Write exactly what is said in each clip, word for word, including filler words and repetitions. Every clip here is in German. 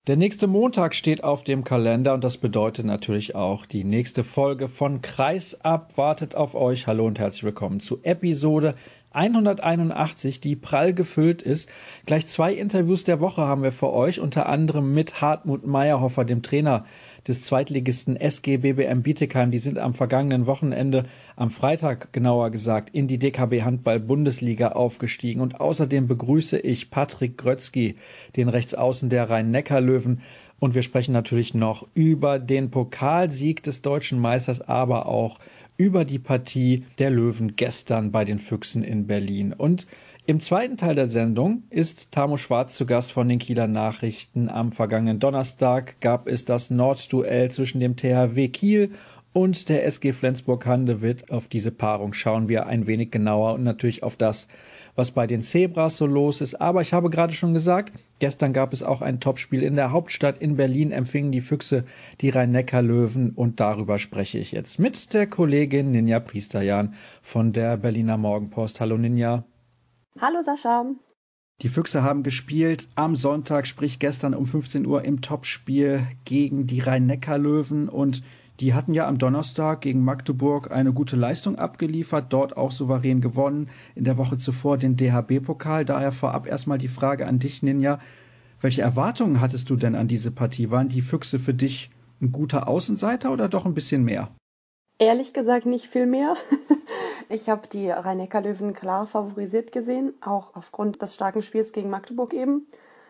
Der nächste Montag steht auf dem Kalender und das bedeutet natürlich auch, die nächste Folge von Kreisab wartet auf euch. Hallo und herzlich willkommen zu Episode hunderteinundachtzig, die prall gefüllt ist. Gleich zwei Interviews der Woche haben wir für euch, unter anderem mit Hartmut Mayerhofer, dem Trainer des Zweitligisten S G B B M Bietigheim. Die sind am vergangenen Wochenende, am Freitag genauer gesagt, in die D K B Handball Bundesliga aufgestiegen. Und außerdem begrüße ich Patrick Grötzky, den Rechtsaußen der Rhein-Neckar-Löwen. Und wir sprechen natürlich noch über den Pokalsieg des deutschen Meisters, aber auch über die Partie der Löwen gestern bei den Füchsen in Berlin. Und im zweiten Teil der Sendung ist Tamo Schwarz zu Gast von den Kieler Nachrichten. Am vergangenen Donnerstag gab es das Nordduell zwischen dem T H W Kiel und der S G Flensburg-Handewitt. Auf diese Paarung schauen wir ein wenig genauer und natürlich auf das, was bei den Zebras so los ist. Aber ich habe gerade schon gesagt, gestern gab es auch ein Topspiel in der Hauptstadt. In Berlin empfingen die Füchse die Rhein-Neckar-Löwen und darüber spreche ich jetzt mit der Kollegin Ninja Priesterjan von der Berliner Morgenpost. Hallo Ninja. Hallo Sascha. Die Füchse haben gespielt am Sonntag, sprich gestern um fünfzehn Uhr im Topspiel gegen die Rhein-Neckar-Löwen und die hatten ja am Donnerstag gegen Magdeburg eine gute Leistung abgeliefert, dort auch souverän gewonnen, in der Woche zuvor den D H B-Pokal. Daher vorab erstmal die Frage an dich, Ninja. Welche Erwartungen hattest du denn an diese Partie? Waren die Füchse für dich ein guter Außenseiter oder doch ein bisschen mehr? Ehrlich gesagt nicht viel mehr. Ich habe die Rhein-Neckar-Löwen klar favorisiert gesehen, auch aufgrund des starken Spiels gegen Magdeburg eben.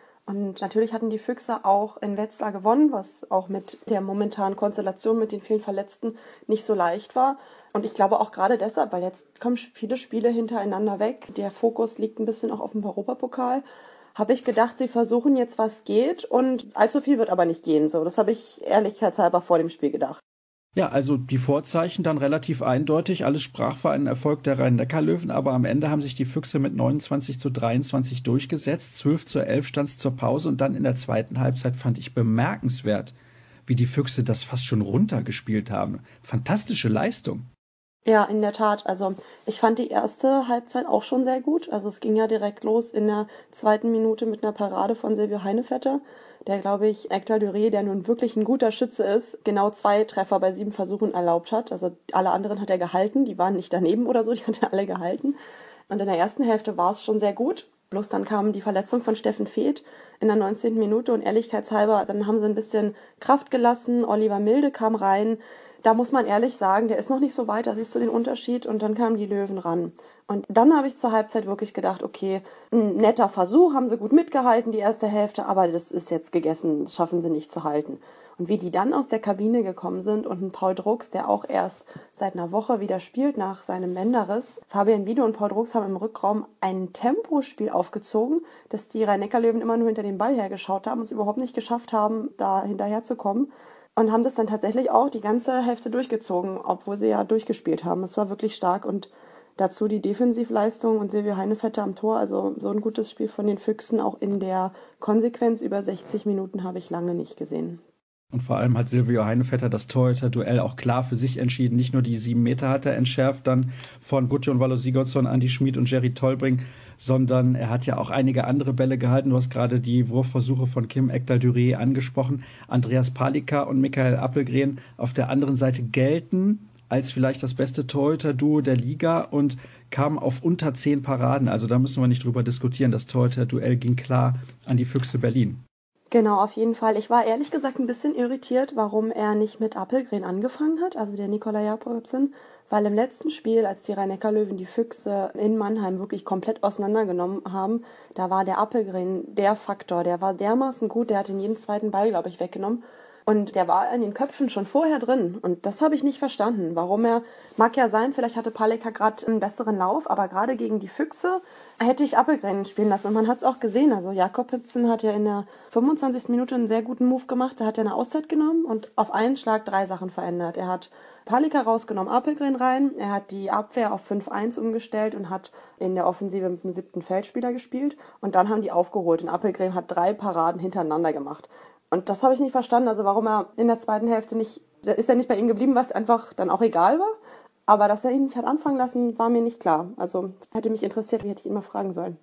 Und natürlich hatten die Füchse auch in Wetzlar gewonnen, was auch mit der momentanen Konstellation mit den vielen Verletzten nicht so leicht war. Und ich glaube auch gerade deshalb, weil jetzt kommen viele Spiele hintereinander weg, der Fokus liegt ein bisschen auch auf dem Europapokal, habe ich gedacht, sie versuchen jetzt, was geht, und allzu viel wird aber nicht gehen. So, das habe ich ehrlichkeitshalber vor dem Spiel gedacht. Ja, also die Vorzeichen dann relativ eindeutig. Alles sprach für einen Erfolg der Rhein-Neckar-Löwen, aber am Ende haben sich die Füchse mit neunundzwanzig zu dreiundzwanzig durchgesetzt. zwölf zu elf stand es zur Pause und dann in der zweiten Halbzeit fand ich bemerkenswert, wie die Füchse das fast schon runtergespielt haben. Fantastische Leistung. Ja, in der Tat. Also ich fand die erste Halbzeit auch schon sehr gut. Also es ging ja direkt los in der zweiten Minute mit einer Parade von Silvio Heinevetter, der, glaube ich, Ekdal Duré, der nun wirklich ein guter Schütze ist, genau zwei Treffer bei sieben Versuchen erlaubt hat. Also alle anderen hat er gehalten, die waren nicht daneben oder so, die hat er alle gehalten. Und in der ersten Hälfte war es schon sehr gut. Bloß dann kam die Verletzung von Steffen Feeth in der neunzehnten Minute und ehrlichkeitshalber, dann haben sie ein bisschen Kraft gelassen. Oliver Milde kam rein. Da muss man ehrlich sagen, der ist noch nicht so weit, da siehst du den Unterschied, und dann kamen die Löwen ran. Und dann habe ich zur Halbzeit wirklich gedacht, okay, ein netter Versuch, haben sie gut mitgehalten, die erste Hälfte, aber das ist jetzt gegessen, das schaffen sie nicht zu halten. Und wie die dann aus der Kabine gekommen sind und ein Paul Drucks, der auch erst seit einer Woche wieder spielt nach seinem Bänderriss, Fabian Wiede und Paul Drucks haben im Rückraum ein Tempospiel aufgezogen, dass die Rhein-Neckar-Löwen immer nur hinter dem Ball hergeschaut haben und es überhaupt nicht geschafft haben, da hinterherzukommen. Und haben das dann tatsächlich auch die ganze Hälfte durchgezogen, obwohl sie ja durchgespielt haben. Es war wirklich stark, und dazu die Defensivleistung und Silvio Heinevetter am Tor. Also so ein gutes Spiel von den Füchsen, auch in der Konsequenz über sechzig Minuten, habe ich lange nicht gesehen. Und vor allem hat Silvio Heinevetter das Torhüter-Duell auch klar für sich entschieden. Nicht nur die sieben Meter hat er entschärft, dann von Gudjon Valo Sigurdsson, Andi Schmid und Jerry Tolbring, sondern er hat ja auch einige andere Bälle gehalten. Du hast gerade die Wurfversuche von Kim Ekdal Duré angesprochen. Andreas Palika und Michael Appelgren auf der anderen Seite gelten als vielleicht das beste Torhüter-Duo der Liga und kamen auf unter zehn Paraden. Also da müssen wir nicht drüber diskutieren. Das Torhüter-Duell ging klar an die Füchse Berlin. Genau, auf jeden Fall. Ich war ehrlich gesagt ein bisschen irritiert, warum er nicht mit Appelgren angefangen hat, also der Nikolai Jakobsen, weil im letzten Spiel, als die Rhein-Neckar-Löwen die Füchse in Mannheim wirklich komplett auseinandergenommen haben, da war der Appelgren der Faktor, der war dermaßen gut, der hat den jeden zweiten Ball, glaube ich, weggenommen. Und der war in den Köpfen schon vorher drin. Und das habe ich nicht verstanden. Warum er, mag ja sein, vielleicht hatte Palika gerade einen besseren Lauf, aber gerade gegen die Füchse hätte ich Appelgren spielen lassen. Und man hat es auch gesehen. Also Jakobsen hat ja in der fünfundzwanzigsten Minute einen sehr guten Move gemacht. Da hat er eine Auszeit genommen und auf einen Schlag drei Sachen verändert. Er hat Palika rausgenommen, Appelgren rein. Er hat die Abwehr auf fünf eins umgestellt und hat in der Offensive mit dem siebten Feldspieler gespielt. Und dann haben die aufgeholt. Und Appelgren hat drei Paraden hintereinander gemacht. Und das habe ich nicht verstanden, also warum er in der zweiten Hälfte nicht, ist er nicht bei ihm geblieben, was einfach dann auch egal war. Aber dass er ihn nicht hat anfangen lassen, war mir nicht klar. Also hätte mich interessiert, wie hätte ich ihn mal fragen sollen.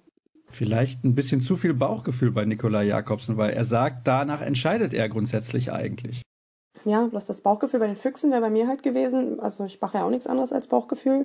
Vielleicht ein bisschen zu viel Bauchgefühl bei Nikolai Jakobsen, weil er sagt, danach entscheidet er grundsätzlich eigentlich. Ja, bloß das Bauchgefühl bei den Füchsen wäre bei mir halt gewesen. Also ich mache ja auch nichts anderes als Bauchgefühl.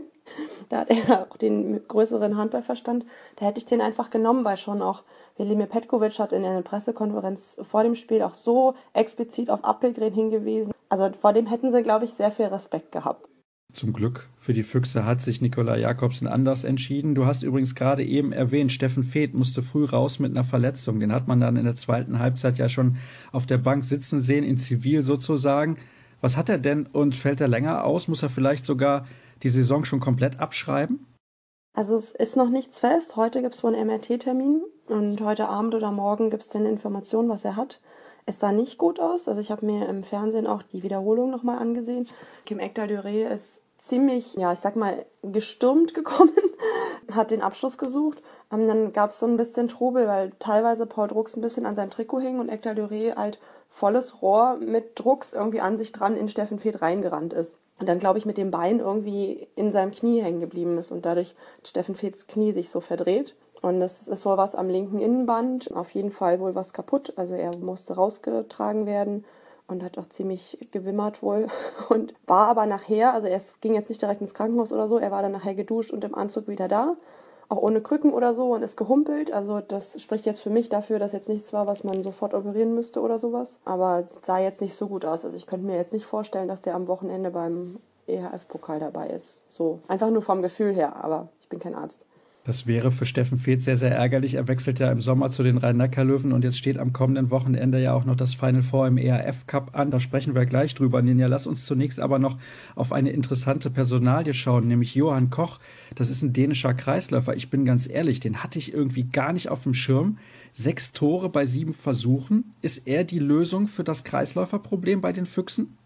Da hat er auch den größeren Handballverstand. Da hätte ich den einfach genommen, weil schon auch Velimir Petkovic hat in einer Pressekonferenz vor dem Spiel auch so explizit auf Appelgren hingewiesen. Also vor dem hätten sie, glaube ich, sehr viel Respekt gehabt. Zum Glück für die Füchse hat sich Nikolai Jakobsen anders entschieden. Du hast übrigens gerade eben erwähnt, Steffen Feeth musste früh raus mit einer Verletzung. Den hat man dann in der zweiten Halbzeit ja schon auf der Bank sitzen sehen, in Zivil sozusagen. Was hat er denn und fällt er länger aus? Muss er vielleicht sogar die Saison schon komplett abschreiben? Also es ist noch nichts fest. Heute gibt es wohl einen M R T-Termin und heute Abend oder morgen gibt es dann Informationen, was er hat. Es sah nicht gut aus. Also ich habe mir im Fernsehen auch die Wiederholung nochmal angesehen. Kim Ekdal-Duret ist ziemlich, ja, ich sag mal, gestürmt gekommen, hat den Abschluss gesucht. Und dann gab es so ein bisschen Trubel, weil teilweise Paul Drucks ein bisschen an seinem Trikot hing und Ekdal-Duret halt volles Rohr mit Drucks irgendwie an sich dran in Steffen Feeth reingerannt ist. Und dann, glaube ich, mit dem Bein irgendwie in seinem Knie hängen geblieben ist und dadurch hat Steffen Feeths Knie sich so verdreht. Und es ist wohl was am linken Innenband, auf jeden Fall wohl was kaputt. Also er musste rausgetragen werden und hat auch ziemlich gewimmert wohl. Und war aber nachher, also er ging jetzt nicht direkt ins Krankenhaus oder so, er war dann nachher geduscht und im Anzug wieder da. Auch ohne Krücken oder so und ist gehumpelt. Also das spricht jetzt für mich dafür, dass jetzt nichts war, was man sofort operieren müsste oder sowas. Aber es sah jetzt nicht so gut aus. Also ich könnte mir jetzt nicht vorstellen, dass der am Wochenende beim E H F-Pokal dabei ist. So, einfach nur vom Gefühl her, aber ich bin kein Arzt. Das wäre für Steffen Feeth sehr, sehr ärgerlich. Er wechselt ja im Sommer zu den Rhein-Neckar-Löwen und jetzt steht am kommenden Wochenende ja auch noch das Final Four im E H F-Cup an. Da sprechen wir gleich drüber, Ninja. Lass uns zunächst aber noch auf eine interessante Personalie schauen, nämlich Johann Koch. Das ist ein dänischer Kreisläufer. Ich bin ganz ehrlich, den hatte ich irgendwie gar nicht auf dem Schirm. Sechs Tore bei sieben Versuchen. Ist er die Lösung für das Kreisläuferproblem bei den Füchsen?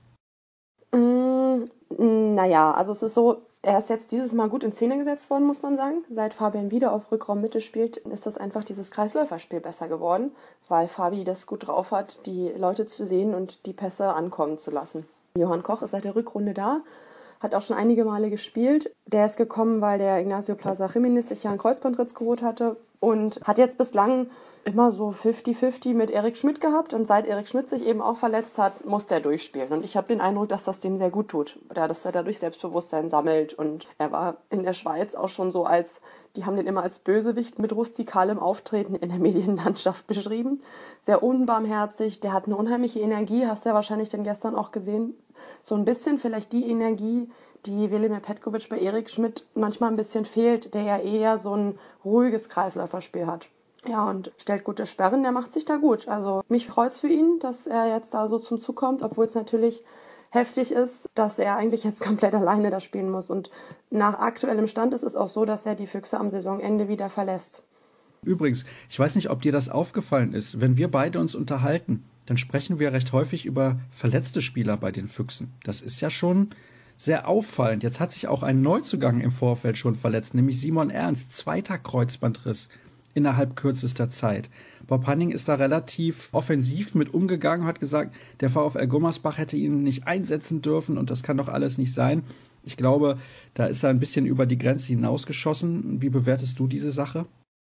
Mm, naja, also es ist so, er ist jetzt dieses Mal gut in Szene gesetzt worden, muss man sagen. Seit Fabian wieder auf Rückraummitte spielt, ist das einfach dieses Kreisläuferspiel besser geworden, weil Fabi das gut drauf hat, die Leute zu sehen und die Pässe ankommen zu lassen. Johann Koch ist seit der Rückrunde da, hat auch schon einige Male gespielt. Der ist gekommen, weil der Ignacio Plaza Jiménez sich ja einen Kreuzbandriss geholt hatte und hat jetzt bislang immer so fünfzig fünfzig mit Erik Schmidt gehabt und seit Erik Schmidt sich eben auch verletzt hat, musste er durchspielen und ich habe den Eindruck, dass das dem sehr gut tut, oder dass er dadurch Selbstbewusstsein sammelt und er war in der Schweiz auch schon so als, die haben den immer als Bösewicht mit rustikalem Auftreten in der Medienlandschaft beschrieben, sehr unbarmherzig, der hat eine unheimliche Energie, hast du ja wahrscheinlich dann gestern auch gesehen, so ein bisschen vielleicht die Energie, die Velimir Petkovic bei Erik Schmidt manchmal ein bisschen fehlt, der ja eher so ein ruhiges Kreisläuferspiel hat. Ja, und stellt gute Sperren, der macht sich da gut. Also mich freut's für ihn, dass er jetzt da so zum Zug kommt, obwohl es natürlich heftig ist, dass er eigentlich jetzt komplett alleine da spielen muss. Und nach aktuellem Stand ist es auch so, dass er die Füchse am Saisonende wieder verlässt. Übrigens, ich weiß nicht, ob dir das aufgefallen ist, wenn wir beide uns unterhalten, dann sprechen wir recht häufig über verletzte Spieler bei den Füchsen. Das ist ja schon sehr auffallend. Jetzt hat sich auch ein Neuzugang im Vorfeld schon verletzt, nämlich Simon Ernst, zweiter Kreuzbandriss innerhalb kürzester Zeit. Bob Hanning ist da relativ offensiv mit umgegangen, hat gesagt, der VfL Gummersbach hätte ihn nicht einsetzen dürfen und das kann doch alles nicht sein. Ich glaube, da ist er ein bisschen über die Grenze hinausgeschossen. Wie bewertest du diese Sache?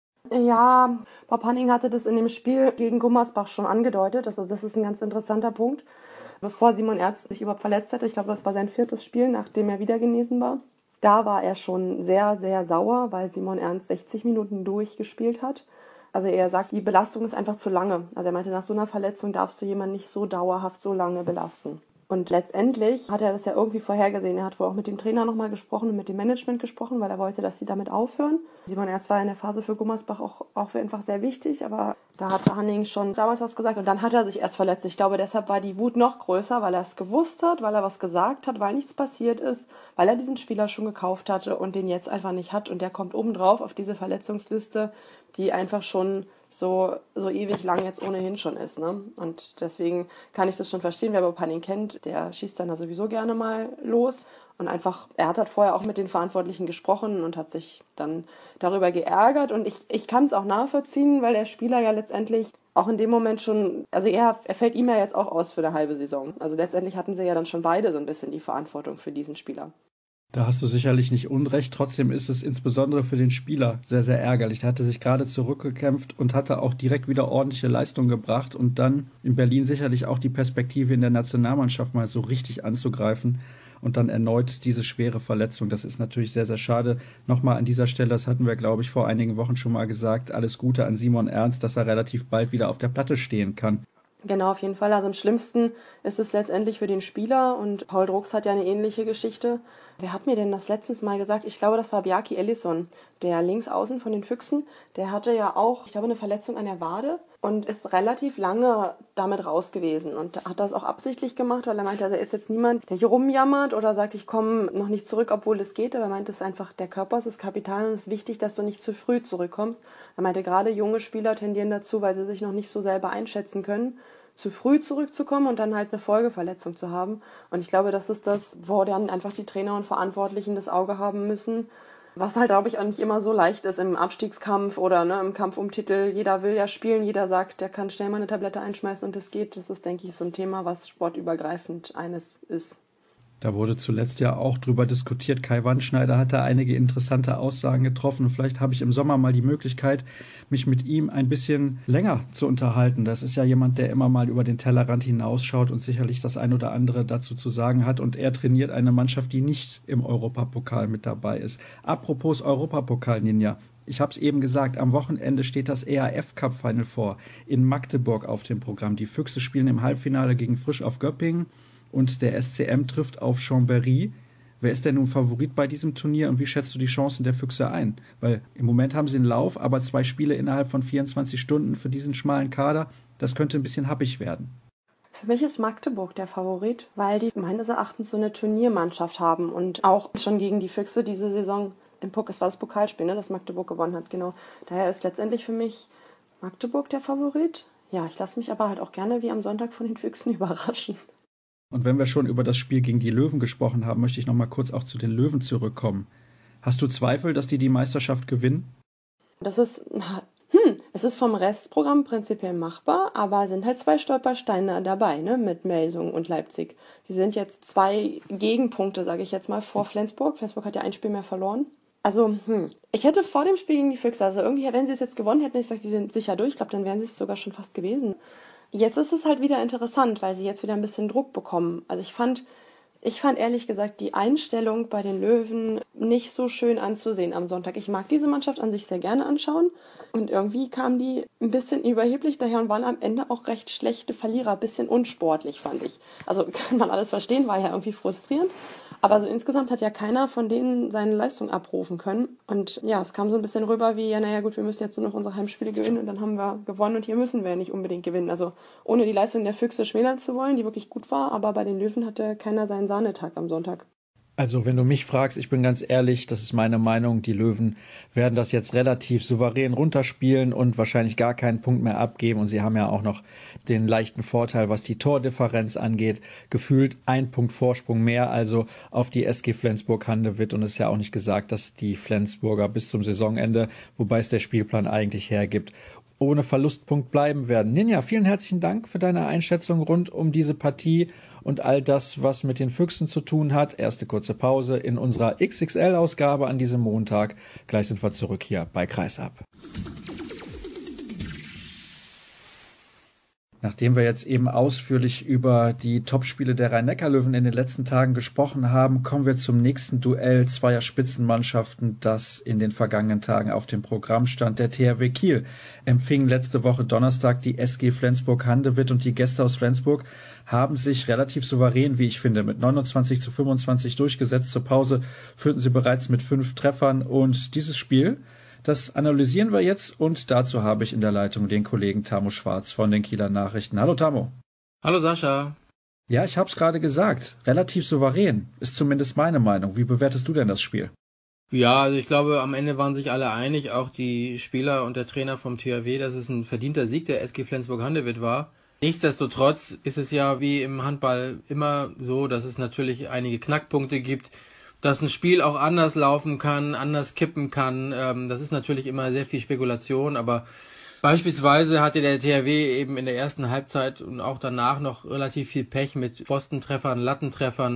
Ja, Bob Hanning hatte das in dem Spiel gegen Gummersbach schon angedeutet. Also das ist ein ganz interessanter Punkt. Bevor Simon Ernst sich überhaupt verletzt hatte, ich glaube, das war sein viertes Spiel, nachdem er wieder genesen war. Da war er schon sehr, sehr sauer, weil Simon Ernst sechzig Minuten durchgespielt hat. Also er sagt, die Belastung ist einfach zu lange. Also er meinte, nach so einer Verletzung darfst du jemanden nicht so dauerhaft so lange belasten. Und letztendlich hat er das ja irgendwie vorhergesehen. Er hat wohl auch mit dem Trainer nochmal gesprochen und mit dem Management gesprochen, weil er wollte, dass sie damit aufhören. Simon Ernst war in der Phase für Gummersbach auch, auch einfach sehr wichtig, aber da hatte Hanning schon damals was gesagt und dann hat er sich erst verletzt. Ich glaube, deshalb war die Wut noch größer, weil er es gewusst hat, weil er was gesagt hat, weil nichts passiert ist, weil er diesen Spieler schon gekauft hatte und den jetzt einfach nicht hat. Und der kommt obendrauf auf diese Verletzungsliste, die einfach schon so, so ewig lang jetzt ohnehin schon ist. Ne? Und deswegen kann ich das schon verstehen, wer Bob Hanning kennt, der schießt dann da sowieso gerne mal los. Und einfach, er hat halt vorher auch mit den Verantwortlichen gesprochen und hat sich dann darüber geärgert. Und ich, ich kann es auch nachvollziehen, weil der Spieler ja letztendlich auch in dem Moment schon, also er, er fällt ihm ja jetzt auch aus für eine halbe Saison. Also letztendlich hatten sie ja dann schon beide so ein bisschen die Verantwortung für diesen Spieler. Da hast du sicherlich nicht unrecht. Trotzdem ist es insbesondere für den Spieler sehr, sehr ärgerlich. Der hatte sich gerade zurückgekämpft und hatte auch direkt wieder ordentliche Leistung gebracht und dann in Berlin sicherlich auch die Perspektive in der Nationalmannschaft mal so richtig anzugreifen und dann erneut diese schwere Verletzung. Das ist natürlich sehr, sehr schade. Nochmal an dieser Stelle, das hatten wir, glaube ich, vor einigen Wochen schon mal gesagt, alles Gute an Simon Ernst, dass er relativ bald wieder auf der Platte stehen kann. Genau, auf jeden Fall. Also am schlimmsten ist es letztendlich für den Spieler und Paul Drucks hat ja eine ähnliche Geschichte. Wer hat mir denn das letztens mal gesagt? Ich glaube, das war Bjarki Ellison, der Linksaußen von den Füchsen. Der hatte ja auch, ich glaube, eine Verletzung an der Wade und ist relativ lange damit raus gewesen und hat das auch absichtlich gemacht, weil er meinte, also er ist jetzt niemand, der hier rumjammert oder sagt, ich komme noch nicht zurück, obwohl es geht. Aber er meinte, es ist einfach, der Körper ist das Kapital und es ist wichtig, dass du nicht zu früh zurückkommst. Er meinte, gerade junge Spieler tendieren dazu, weil sie sich noch nicht so selber einschätzen können, zu früh zurückzukommen und dann halt eine Folgeverletzung zu haben. Und ich glaube, das ist das, wo dann einfach die Trainer und Verantwortlichen das Auge haben müssen, was halt, glaube ich, auch nicht immer so leicht ist im Abstiegskampf oder ne, im Kampf um Titel. Jeder will ja spielen, jeder sagt, der kann schnell mal eine Tablette einschmeißen und das geht. Das ist, denke ich, so ein Thema, was sportübergreifend eines ist. Da wurde zuletzt ja auch drüber diskutiert. Kai Wandschneider hat da einige interessante Aussagen getroffen. Und vielleicht habe ich im Sommer mal die Möglichkeit, mich mit ihm ein bisschen länger zu unterhalten. Das ist ja jemand, der immer mal über den Tellerrand hinausschaut und sicherlich das ein oder andere dazu zu sagen hat. Und er trainiert eine Mannschaft, die nicht im Europapokal mit dabei ist. Apropos Europapokal, Ninja. Ich habe es eben gesagt, am Wochenende steht das E A F-Cup-Final vor. In Magdeburg auf dem Programm. Die Füchse spielen im Halbfinale gegen Frisch auf Göppingen. Und der S C M trifft auf Chambéry. Wer ist denn nun Favorit bei diesem Turnier und wie schätzt du die Chancen der Füchse ein? Weil im Moment haben sie einen Lauf, aber zwei Spiele innerhalb von vierundzwanzig Stunden für diesen schmalen Kader, das könnte ein bisschen happig werden. Für mich ist Magdeburg der Favorit, weil die meines Erachtens so eine Turniermannschaft haben und auch schon gegen die Füchse diese Saison im Pokal, es war das Pokalspiel, ne, das Magdeburg gewonnen hat, genau. Daher ist letztendlich für mich Magdeburg der Favorit. Ja, ich lasse mich aber halt auch gerne wie am Sonntag von den Füchsen überraschen. Und wenn wir schon über das Spiel gegen die Löwen gesprochen haben, möchte ich noch mal kurz auch zu den Löwen zurückkommen. Hast du Zweifel, dass die die Meisterschaft gewinnen? Das ist, hm, es ist vom Restprogramm prinzipiell machbar, aber sind halt zwei Stolpersteine dabei, ne, mit Melsung und Leipzig. Sie sind jetzt zwei Gegenpunkte, sage ich jetzt mal, vor Flensburg. Flensburg hat ja ein Spiel mehr verloren. Also, hm, ich hätte vor dem Spiel gegen die Füchse, also irgendwie, wenn sie es jetzt gewonnen hätten, ich sage, sie sind sicher durch, ich glaube, dann wären sie es sogar schon fast gewesen. Jetzt ist es halt wieder interessant, weil sie jetzt wieder ein bisschen Druck bekommen. Also ich fand, ich fand ehrlich gesagt die Einstellung bei den Löwen nicht so schön anzusehen am Sonntag. Ich mag diese Mannschaft an sich sehr gerne anschauen und irgendwie kamen die ein bisschen überheblich daher und waren am Ende auch recht schlechte Verlierer, ein bisschen unsportlich, fand ich. Also kann man alles verstehen, war ja irgendwie frustrierend. Aber so insgesamt hat ja keiner von denen seine Leistung abrufen können. Und ja, es kam so ein bisschen rüber wie, ja, naja gut, wir müssen jetzt nur noch unsere Heimspiele gewinnen und dann haben wir gewonnen und hier müssen wir ja nicht unbedingt gewinnen. Also ohne die Leistung der Füchse schmälern zu wollen, die wirklich gut war, aber bei den Löwen hatte keiner seinen Sahnetag am Sonntag. Also wenn du mich fragst, ich bin ganz ehrlich, das ist meine Meinung, die Löwen werden das jetzt relativ souverän runterspielen und wahrscheinlich gar keinen Punkt mehr abgeben. Und sie haben ja auch noch den leichten Vorteil, was die Tordifferenz angeht. Gefühlt ein Punkt Vorsprung mehr, also auf die S G Flensburg-Handewitt. Und es ist ja auch nicht gesagt, dass die Flensburger bis zum Saisonende, wobei es der Spielplan eigentlich hergibt, ohne Verlustpunkt bleiben werden. Ninja, vielen herzlichen Dank für deine Einschätzung rund um diese Partie und all das, was mit den Füchsen zu tun hat. Erste kurze Pause in unserer X X L-Ausgabe an diesem Montag. Gleich sind wir zurück hier bei Kreisab. Nachdem wir jetzt eben ausführlich über die Topspiele der Rhein-Neckar-Löwen in den letzten Tagen gesprochen haben, kommen wir zum nächsten Duell zweier Spitzenmannschaften, das in den vergangenen Tagen auf dem Programm stand. Der T H W Kiel empfing letzte Woche Donnerstag die S G Flensburg-Handewitt und die Gäste aus Flensburg haben sich relativ souverän, wie ich finde, mit neunundzwanzig zu fünfundzwanzig durchgesetzt. Zur Pause führten sie bereits mit fünf Treffern und dieses Spiel, das analysieren wir jetzt und dazu habe ich in der Leitung den Kollegen Tamo Schwarz von den Kieler Nachrichten. Hallo Tamo. Hallo Sascha. Ja, ich habe es gerade gesagt. Relativ souverän ist zumindest meine Meinung. Wie bewertest du denn das Spiel? Ja, also ich glaube, am Ende waren sich alle einig, auch die Spieler und der Trainer vom T H W, dass es ein verdienter Sieg der S G Flensburg-Handewitt war. Nichtsdestotrotz ist es ja wie im Handball immer so, dass es natürlich einige Knackpunkte gibt, dass ein Spiel auch anders laufen kann, anders kippen kann. Ähm, das ist natürlich immer sehr viel Spekulation, aber beispielsweise hatte der T H W eben in der ersten Halbzeit und auch danach noch relativ viel Pech mit Pfostentreffern, Lattentreffern.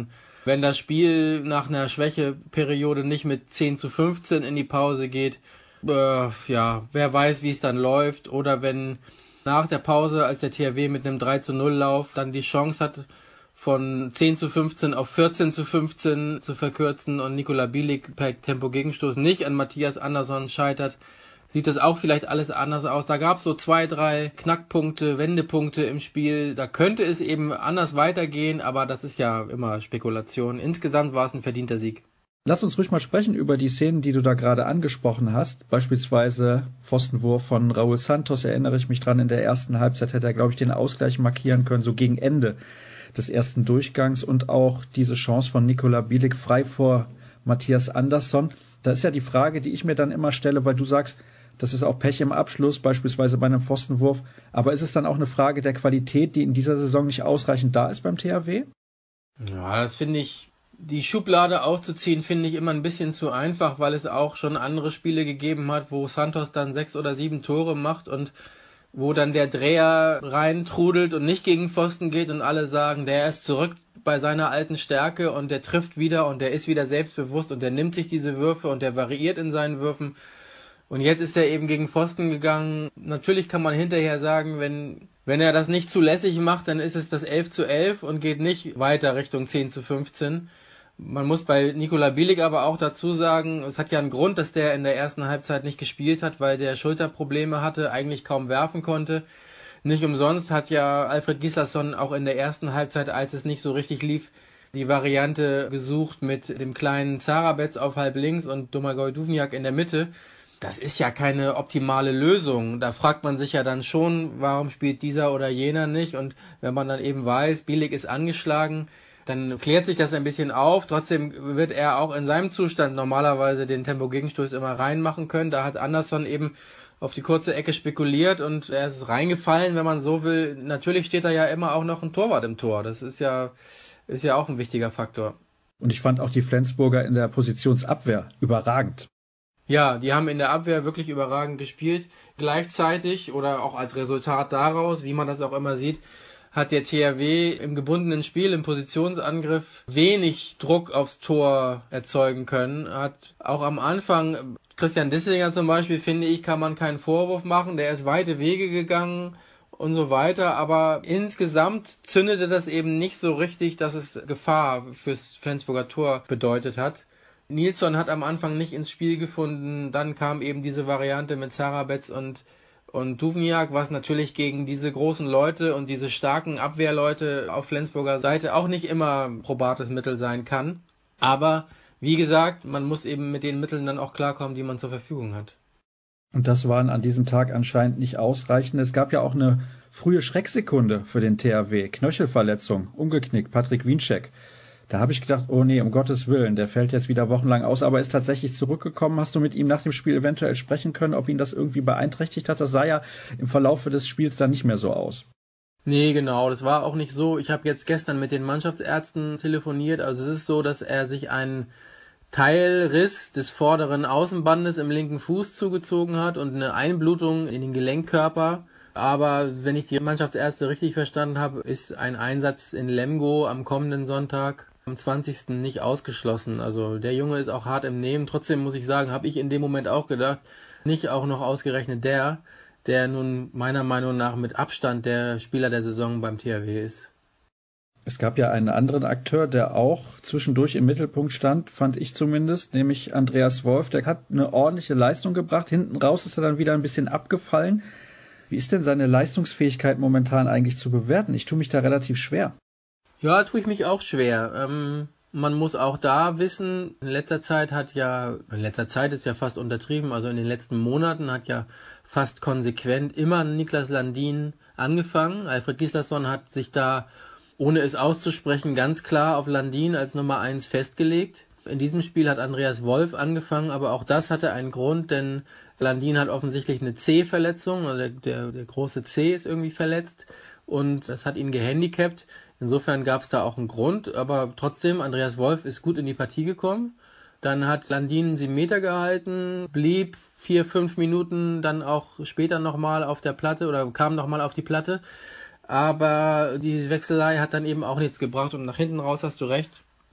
wenn das Spiel nach einer Schwächeperiode nicht mit zehn zu fünfzehn in die Pause geht, äh, ja, wer weiß, wie es dann läuft. Oder wenn nach der Pause, als der T H W mit einem drei zu null Lauf dann die Chance hat, von zehn zu fünfzehn auf vierzehn zu fünfzehn zu verkürzen und Nikola Bielik per Tempo-Gegenstoß nicht an Matthias Andersson scheitert, sieht das auch vielleicht alles anders aus. Da gab es so zwei, drei Knackpunkte, Wendepunkte im Spiel. Da könnte es eben anders weitergehen, aber das ist ja immer Spekulation. Insgesamt war es ein verdienter Sieg. Lass uns ruhig mal sprechen über die Szenen, die du da gerade angesprochen hast. Beispielsweise Pfostenwurf von Raúl Santos, erinnere ich mich dran. In der ersten Halbzeit hätte er, glaube ich, den Ausgleich markieren können, so gegen Ende des ersten Durchgangs. Und auch diese Chance von Nikola Bielik frei vor Matthias Andersson. Da ist ja die Frage, die ich mir dann immer stelle, weil du sagst, das ist auch Pech im Abschluss, beispielsweise bei einem Pfostenwurf. Aber ist es dann auch eine Frage der Qualität, die in dieser Saison nicht ausreichend da ist beim T H W? Ja, das finde ich, die Schublade aufzuziehen, finde ich immer ein bisschen zu einfach, weil es auch schon andere Spiele gegeben hat, wo Santos dann sechs oder sieben Tore macht und wo dann der Dreher reintrudelt und nicht gegen Pfosten geht und alle sagen, der ist zurück bei seiner alten Stärke und der trifft wieder und der ist wieder selbstbewusst und der nimmt sich diese Würfe und der variiert in seinen Würfen. Und jetzt ist er eben gegen Pfosten gegangen. Natürlich kann man hinterher sagen, wenn, wenn er das nicht zulässig macht, dann ist es das elf zu elf und geht nicht weiter Richtung zehn zu fünfzehn. Man muss bei Nikola Bielik aber auch dazu sagen, es hat ja einen Grund, dass der in der ersten Halbzeit nicht gespielt hat, weil der Schulterprobleme hatte, eigentlich kaum werfen konnte. Nicht umsonst hat ja Alfred Gislason auch in der ersten Halbzeit, als es nicht so richtig lief, die Variante gesucht mit dem kleinen Zarabetz auf halb links und Domagoj Duvniak in der Mitte. Das ist ja keine optimale Lösung. Da fragt man sich ja dann schon, warum spielt dieser oder jener nicht? Und wenn man dann eben weiß, Bielik ist angeschlagen, dann klärt sich das ein bisschen auf. Trotzdem wird er auch in seinem Zustand normalerweise den Tempo-Gegenstoß immer reinmachen können. Da hat Andersson eben auf die kurze Ecke spekuliert und er ist reingefallen, wenn man so will. Natürlich steht da ja immer auch noch ein Torwart im Tor. Das ist ja, ist ja auch ein wichtiger Faktor. Und ich fand auch die Flensburger in der Positionsabwehr überragend. Ja, die haben in der Abwehr wirklich überragend gespielt. Gleichzeitig oder auch als Resultat daraus, wie man das auch immer sieht, hat der T H W im gebundenen Spiel, im Positionsangriff, wenig Druck aufs Tor erzeugen können. Hat auch am Anfang, Christian Dissinger zum Beispiel, finde ich, kann man keinen Vorwurf machen. Der ist weite Wege gegangen und so weiter. Aber insgesamt zündete das eben nicht so richtig, dass es Gefahr fürs Flensburger Tor bedeutet hat. Nilsson hat am Anfang nicht ins Spiel gefunden, dann kam eben diese Variante mit Zarabetz und, und Duvniak, was natürlich gegen diese großen Leute und diese starken Abwehrleute auf Flensburger Seite auch nicht immer probates Mittel sein kann. Aber wie gesagt, man muss eben mit den Mitteln dann auch klarkommen, die man zur Verfügung hat. Und das waren an diesem Tag anscheinend nicht ausreichend. Es gab ja auch eine frühe Schrecksekunde für den T H W. Knöchelverletzung, umgeknickt, Patrick Wiencheck. Da habe ich gedacht, oh nee, um Gottes Willen, der fällt jetzt wieder wochenlang aus, aber ist tatsächlich zurückgekommen. Hast du mit ihm nach dem Spiel eventuell sprechen können, ob ihn das irgendwie beeinträchtigt hat? Das sah ja im Verlauf des Spiels dann nicht mehr so aus. Nee, genau, das war auch nicht so. Ich habe jetzt gestern mit den Mannschaftsärzten telefoniert. Also es ist so, dass er sich einen Teilriss des vorderen Außenbandes im linken Fuß zugezogen hat und eine Einblutung in den Gelenkkörper. Aber wenn ich die Mannschaftsärzte richtig verstanden habe, ist ein Einsatz in Lemgo am kommenden Sonntag, am zwanzigsten nicht ausgeschlossen. Also der Junge ist auch hart im Nehmen. Trotzdem muss ich sagen, habe ich in dem Moment auch gedacht, nicht auch noch ausgerechnet der, der nun meiner Meinung nach mit Abstand der Spieler der Saison beim T H W ist. Es gab ja einen anderen Akteur, der auch zwischendurch im Mittelpunkt stand, fand ich zumindest, nämlich Andreas Wolf. Der hat eine ordentliche Leistung gebracht. Hinten raus ist er dann wieder ein bisschen abgefallen. Wie ist denn seine Leistungsfähigkeit momentan eigentlich zu bewerten? Ich tue mich da relativ schwer. Ja, tue ich mich auch schwer. Ähm, man muss auch da wissen, in letzter Zeit hat ja, in letzter Zeit ist ja fast untertrieben, also in den letzten Monaten hat ja fast konsequent immer Niklas Landin angefangen. Alfred Gislason hat sich da, ohne es auszusprechen, ganz klar auf Landin als Nummer eins festgelegt. In diesem Spiel hat Andreas Wolf angefangen, aber auch das hatte einen Grund, denn Landin hat offensichtlich eine C-Verletzung, also der, der, der große C ist irgendwie verletzt und das hat ihn gehandicapt. Insofern gab es da auch einen Grund, aber trotzdem, Andreas Wolf ist gut in die Partie gekommen. Dann hat Landin sieben Meter gehalten, blieb vier, fünf Minuten dann auch später nochmal auf der Platte oder kam nochmal auf die Platte. Aber die Wechselei hat dann eben auch nichts gebracht und nach hinten raus hast du recht.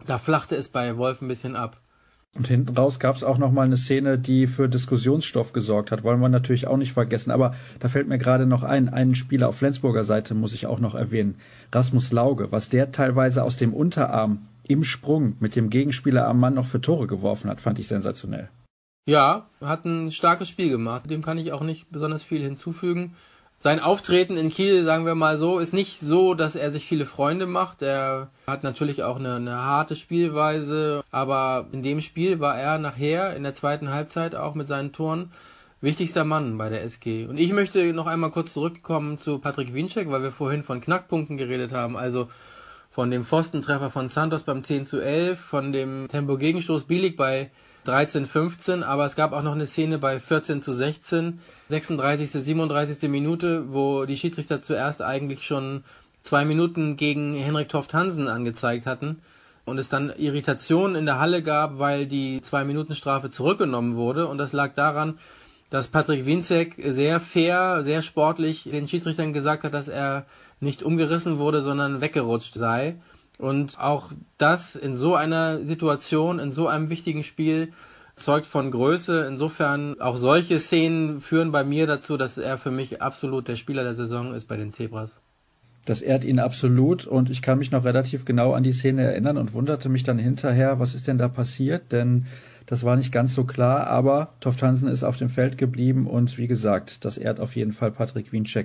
da flachte es bei Wolf ein bisschen ab. Und hinten raus gab es auch noch mal eine Szene, die für Diskussionsstoff gesorgt hat. Wollen wir natürlich auch nicht vergessen. Aber da fällt mir gerade noch ein, einen Spieler auf Flensburger Seite muss ich auch noch erwähnen. Rasmus Lauge, was der teilweise aus dem Unterarm im Sprung mit dem Gegenspieler am Mann noch für Tore geworfen hat, fand ich sensationell. Ja, hat ein starkes Spiel gemacht. Dem kann ich auch nicht besonders viel hinzufügen. Sein Auftreten in Kiel, sagen wir mal so, ist nicht so, dass er sich viele Freunde macht. Er hat natürlich auch eine, eine harte Spielweise, aber in dem Spiel war er nachher in der zweiten Halbzeit auch mit seinen Toren wichtigster Mann bei der S G. Und ich möchte noch einmal kurz zurückkommen zu Patrick Winczek, weil wir vorhin von Knackpunkten geredet haben, also von dem Pfostentreffer von Santos beim zehn zu elf, von dem Tempo-Gegenstoß Bielik bei dreizehn fünfzehn, aber es gab auch noch eine Szene bei vierzehn zu sechzehn, sechsunddreißigste, siebenunddreißigste Minute, wo die Schiedsrichter zuerst eigentlich schon zwei Minuten gegen Henrik Toft Hansen angezeigt hatten und es dann Irritationen in der Halle gab, weil die Zwei-Minuten-Strafe zurückgenommen wurde, und das lag daran, dass Patrick Winczek sehr fair, sehr sportlich den Schiedsrichtern gesagt hat, dass er nicht umgerissen wurde, sondern weggerutscht sei. Und auch das in so einer Situation, in so einem wichtigen Spiel, zeugt von Größe. Insofern auch solche Szenen führen bei mir dazu, dass er für mich absolut der Spieler der Saison ist bei den Zebras. Das ehrt ihn absolut, und ich kann mich noch relativ genau an die Szene erinnern und wunderte mich dann hinterher, was ist denn da passiert, denn das war nicht ganz so klar, aber Toft Hansen ist auf dem Feld geblieben und wie gesagt, das ehrt auf jeden Fall Patrick Winczek.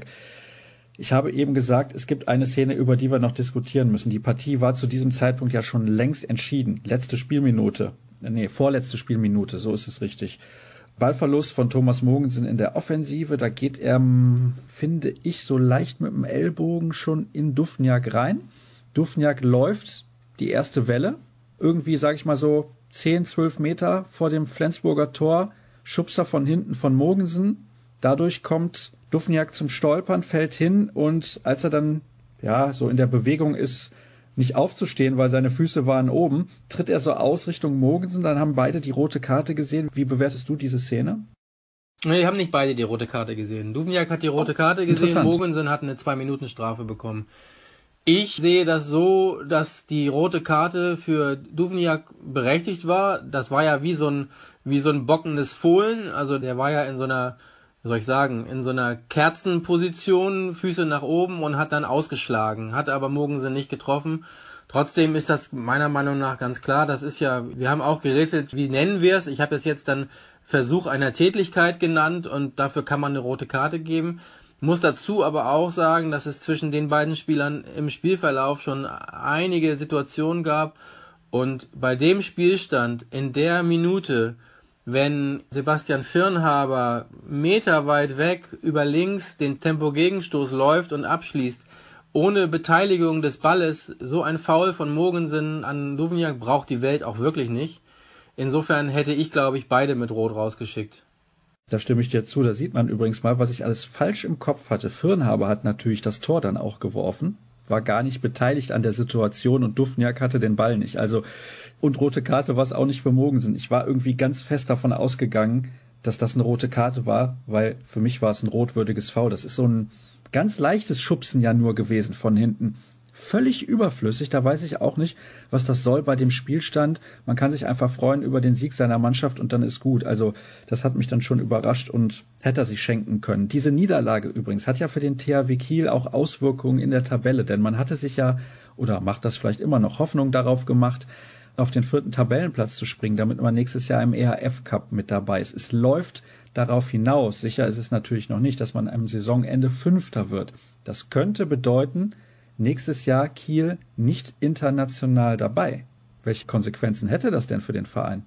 Ich habe eben gesagt, es gibt eine Szene, über die wir noch diskutieren müssen. Die Partie war zu diesem Zeitpunkt ja schon längst entschieden. Letzte Spielminute. Nee, vorletzte Spielminute, so ist es richtig. Ballverlust von Thomas Mogensen in der Offensive. Da geht er, finde ich, so leicht mit dem Ellbogen schon in Dufniak rein. Dufniak läuft die erste Welle. Irgendwie, sag ich mal so, zehn, zwölf Meter vor dem Flensburger Tor. Schubser von hinten von Mogensen. Dadurch kommt Dufniak zum Stolpern, fällt hin, und als er dann ja so in der Bewegung ist, nicht aufzustehen, weil seine Füße waren oben, tritt er so aus Richtung Mogensen. Dann haben beide die rote Karte gesehen. Wie bewertest du diese Szene? Nee, die haben nicht beide die rote Karte gesehen. Dufniak hat die rote Karte gesehen, Mogensen hat eine Zwei-Minuten-Strafe bekommen. Ich sehe das so, dass die rote Karte für Dufniak berechtigt war. Das war ja wie so ein, wie so ein bockendes Fohlen. Also der war ja in so einer, wie soll ich sagen, in so einer Kerzenposition, Füße nach oben, und hat dann ausgeschlagen, hat aber Mogensen nicht getroffen. Trotzdem ist das meiner Meinung nach ganz klar, das ist ja, wir haben auch gerätselt, wie nennen wir es? Ich habe das jetzt dann Versuch einer Tätlichkeit genannt, und dafür kann man eine rote Karte geben. Muss dazu aber auch sagen, dass es zwischen den beiden Spielern im Spielverlauf schon einige Situationen gab, und bei dem Spielstand in der Minute, wenn Sebastian Firnhaber meterweit weg über links den Tempo-Gegenstoß läuft und abschließt, ohne Beteiligung des Balles, so ein Foul von Mogensen an Dufniak braucht die Welt auch wirklich nicht. Insofern hätte ich, glaube ich, beide mit Rot rausgeschickt. Da stimme ich dir zu. Da sieht man übrigens mal, was ich alles falsch im Kopf hatte. Firnhaber hat natürlich das Tor dann auch geworfen, war gar nicht beteiligt an der Situation, und Dufniak hatte den Ball nicht. Also, und rote Karte war es auch nicht für Mogensen. Ich war irgendwie ganz fest davon ausgegangen, dass das eine rote Karte war, weil für mich war es ein rotwürdiges Foul. Das ist so ein ganz leichtes Schubsen ja nur gewesen von hinten. Völlig überflüssig, da weiß ich auch nicht, was das soll bei dem Spielstand. Man kann sich einfach freuen über den Sieg seiner Mannschaft, und dann ist gut. Also das hat mich dann schon überrascht und hätte er sich schenken können. Diese Niederlage übrigens hat ja für den T H W Kiel auch Auswirkungen in der Tabelle, denn man hatte sich ja, oder macht das vielleicht immer noch, Hoffnung darauf gemacht, auf den vierten Tabellenplatz zu springen, damit man nächstes Jahr im E H F Cup mit dabei ist. Es läuft darauf hinaus. Sicher ist es natürlich noch nicht, dass man am Saisonende Fünfter wird. Das könnte bedeuten, nächstes Jahr Kiel nicht international dabei. Welche Konsequenzen hätte das denn für den Verein?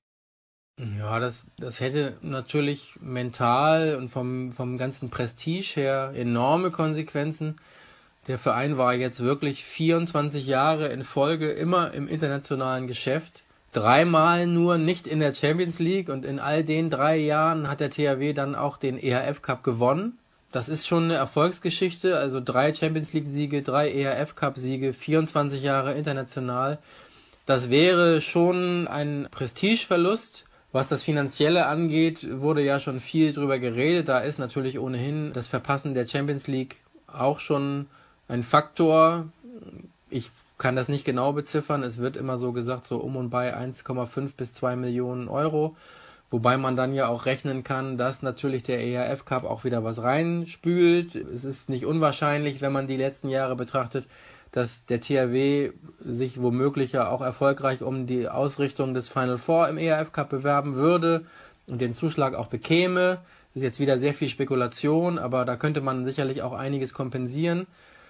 Ja, das, das hätte natürlich mental und vom, vom ganzen Prestige her enorme Konsequenzen. Der Verein war jetzt wirklich vierundzwanzig Jahre in Folge immer im internationalen Geschäft. Dreimal nur nicht in der Champions League, und in all den drei Jahren hat der T H W dann auch den E H F Cup gewonnen. Das ist schon eine Erfolgsgeschichte, also drei Champions League Siege, drei E H F Cup Siege, vierundzwanzig Jahre international. Das wäre schon ein Prestigeverlust. Was das Finanzielle angeht, wurde ja schon viel drüber geredet. Da ist natürlich ohnehin das Verpassen der Champions League auch schon ein Faktor. Ich kann das nicht genau beziffern. Es wird immer so gesagt, so um und bei eins Komma fünf bis zwei Millionen Euro. Wobei man dann ja auch rechnen kann, dass natürlich der E H F Cup auch wieder was reinspült. Es ist nicht unwahrscheinlich, wenn man die letzten Jahre betrachtet, dass der T H W sich womöglich ja auch erfolgreich um die Ausrichtung des Final Four im E H F Cup bewerben würde und den Zuschlag auch bekäme. Das ist jetzt wieder sehr viel Spekulation, aber da könnte man sicherlich auch einiges kompensieren.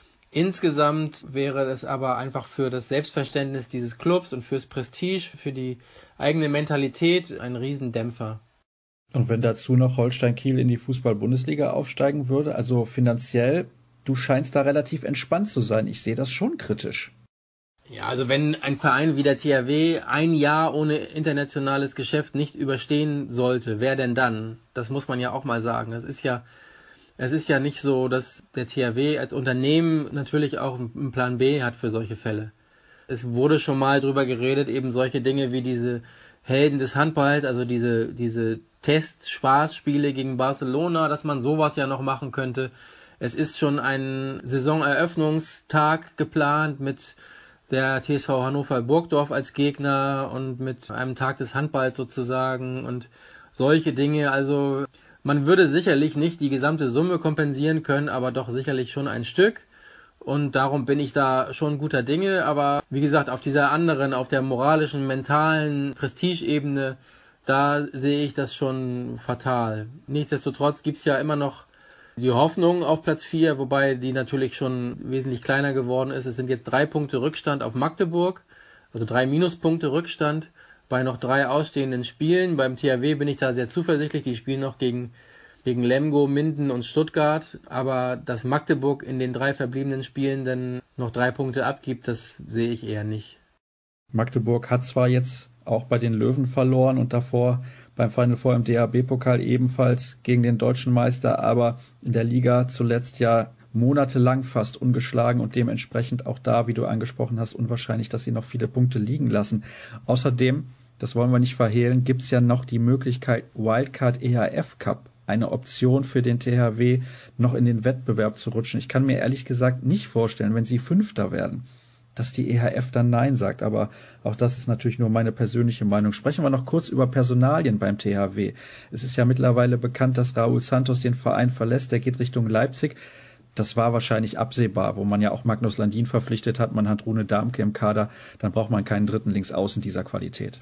Insgesamt wäre es aber einfach für das Selbstverständnis dieses Clubs und fürs Prestige, für die eigene Mentalität ein Riesendämpfer. Und wenn dazu noch Holstein Kiel in die Fußball-Bundesliga aufsteigen würde, also finanziell, du scheinst da relativ entspannt zu sein. Ich sehe das schon kritisch. Ja, also wenn ein Verein wie der T H W ein Jahr ohne internationales Geschäft nicht überstehen sollte, wer denn dann? Das muss man ja auch mal sagen. Es ist ja Es ist ja nicht so, dass der T H W als Unternehmen natürlich auch einen Plan B hat für solche Fälle. Es wurde schon mal drüber geredet, eben solche Dinge wie diese Helden des Handballs, also diese, diese Test-Spaßspiele gegen Barcelona, dass man sowas ja noch machen könnte. Es ist schon ein Saisoneröffnungstag geplant mit der T S V Hannover Burgdorf als Gegner und mit einem Tag des Handballs sozusagen und solche Dinge, also man würde sicherlich nicht die gesamte Summe kompensieren können, aber doch sicherlich schon ein Stück. Und darum bin ich da schon guter Dinge. Aber wie gesagt, auf dieser anderen, auf der moralischen, mentalen Prestigeebene, da sehe ich das schon fatal. Nichtsdestotrotz gibt's ja immer noch die Hoffnung auf Platz vier, wobei die natürlich schon wesentlich kleiner geworden ist. Es sind jetzt drei Punkte Rückstand auf Magdeburg, also drei Minuspunkte Rückstand. Bei noch drei ausstehenden Spielen. Beim T H W bin ich da sehr zuversichtlich. Die spielen noch gegen, gegen Lemgo, Minden und Stuttgart. Aber dass Magdeburg in den drei verbliebenen Spielen dann noch drei Punkte abgibt, das sehe ich eher nicht. Magdeburg hat zwar jetzt auch bei den Löwen verloren und davor beim Final Four im D H B-Pokal ebenfalls gegen den deutschen Meister, aber in der Liga zuletzt ja monatelang fast ungeschlagen und dementsprechend auch da, wie du angesprochen hast, unwahrscheinlich, dass sie noch viele Punkte liegen lassen. Außerdem, das wollen wir nicht verhehlen, gibt es ja noch die Möglichkeit Wildcard E H F Cup, eine Option für den T H W, noch in den Wettbewerb zu rutschen. Ich kann mir ehrlich gesagt nicht vorstellen, wenn sie Fünfter werden, dass die E H F dann Nein sagt, aber auch das ist natürlich nur meine persönliche Meinung. Sprechen wir noch kurz über Personalien beim T H W. Es ist ja mittlerweile bekannt, dass Raúl Santos den Verein verlässt, der geht Richtung Leipzig. Das war wahrscheinlich absehbar, wo man ja auch Magnus Landin verpflichtet hat, man hat Rune Darmke im Kader, dann braucht man keinen dritten Linksaußen dieser Qualität.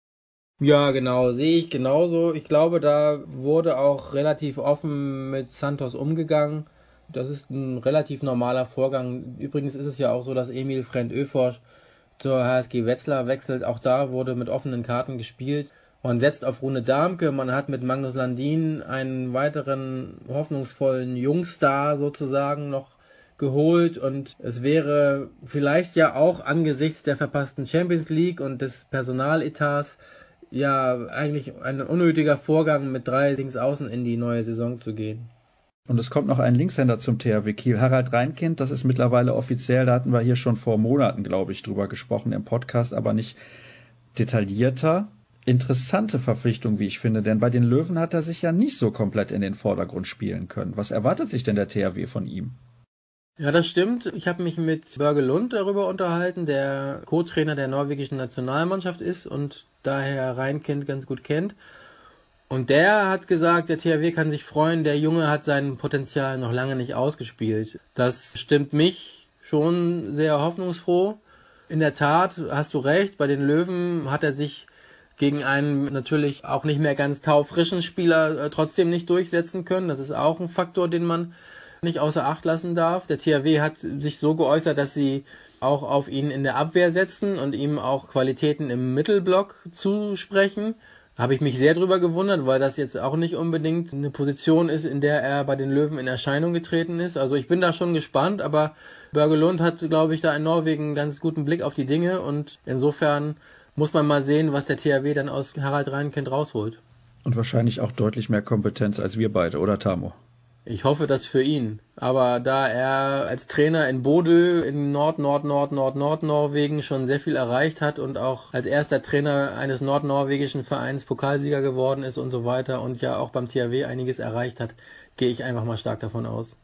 Ja, genau, sehe ich genauso. Ich glaube, da wurde auch relativ offen mit Santos umgegangen. Das ist ein relativ normaler Vorgang. Übrigens ist es ja auch so, dass Emil Frend-Öforsch zur H S G Wetzlar wechselt. Auch da wurde mit offenen Karten gespielt. Man setzt auf Rune Darmke, man hat mit Magnus Landin einen weiteren hoffnungsvollen Jungstar sozusagen noch geholt und es wäre vielleicht ja auch angesichts der verpassten Champions League und des Personaletats ja eigentlich ein unnötiger Vorgang, mit drei Linksaußen in die neue Saison zu gehen. Und es kommt noch ein Linkshänder zum T H W Kiel, Harald Reinkind, das ist mittlerweile offiziell, da hatten wir hier schon vor Monaten, glaube ich, drüber gesprochen im Podcast, aber nicht detaillierter. Interessante Verpflichtung, wie ich finde, denn bei den Löwen hat er sich ja nicht so komplett in den Vordergrund spielen können. Was erwartet sich denn der T H W von ihm? Ja, das stimmt. Ich habe mich mit Børge Lund darüber unterhalten, der Co-Trainer der norwegischen Nationalmannschaft ist und daher Reinkind ganz gut kennt. Und der hat gesagt, der T H W kann sich freuen, der Junge hat sein Potenzial noch lange nicht ausgespielt. Das stimmt mich schon sehr hoffnungsfroh. In der Tat, hast du recht, bei den Löwen hat er sich gegen einen natürlich auch nicht mehr ganz taufrischen Spieler äh, trotzdem nicht durchsetzen können. Das ist auch ein Faktor, den man nicht außer Acht lassen darf. Der T H W hat sich so geäußert, dass sie auch auf ihn in der Abwehr setzen und ihm auch Qualitäten im Mittelblock zusprechen. Da habe ich mich sehr drüber gewundert, weil das jetzt auch nicht unbedingt eine Position ist, in der er bei den Löwen in Erscheinung getreten ist. Also ich bin da schon gespannt, aber Børge Lund hat, glaube ich, da in Norwegen einen ganz guten Blick auf die Dinge und insofern muss man mal sehen, was der T H W dann aus Harald Reinkind rausholt. Und wahrscheinlich auch deutlich mehr Kompetenz als wir beide, oder Tamo? Ich hoffe das für ihn. Aber da er als Trainer in Bodø in Nord, Nord, Nord, Nord, Nord-Norwegen schon sehr viel erreicht hat und auch als erster Trainer eines nordnorwegischen Vereins Pokalsieger geworden ist und so weiter und ja auch beim T H W einiges erreicht hat, gehe ich einfach mal stark davon aus.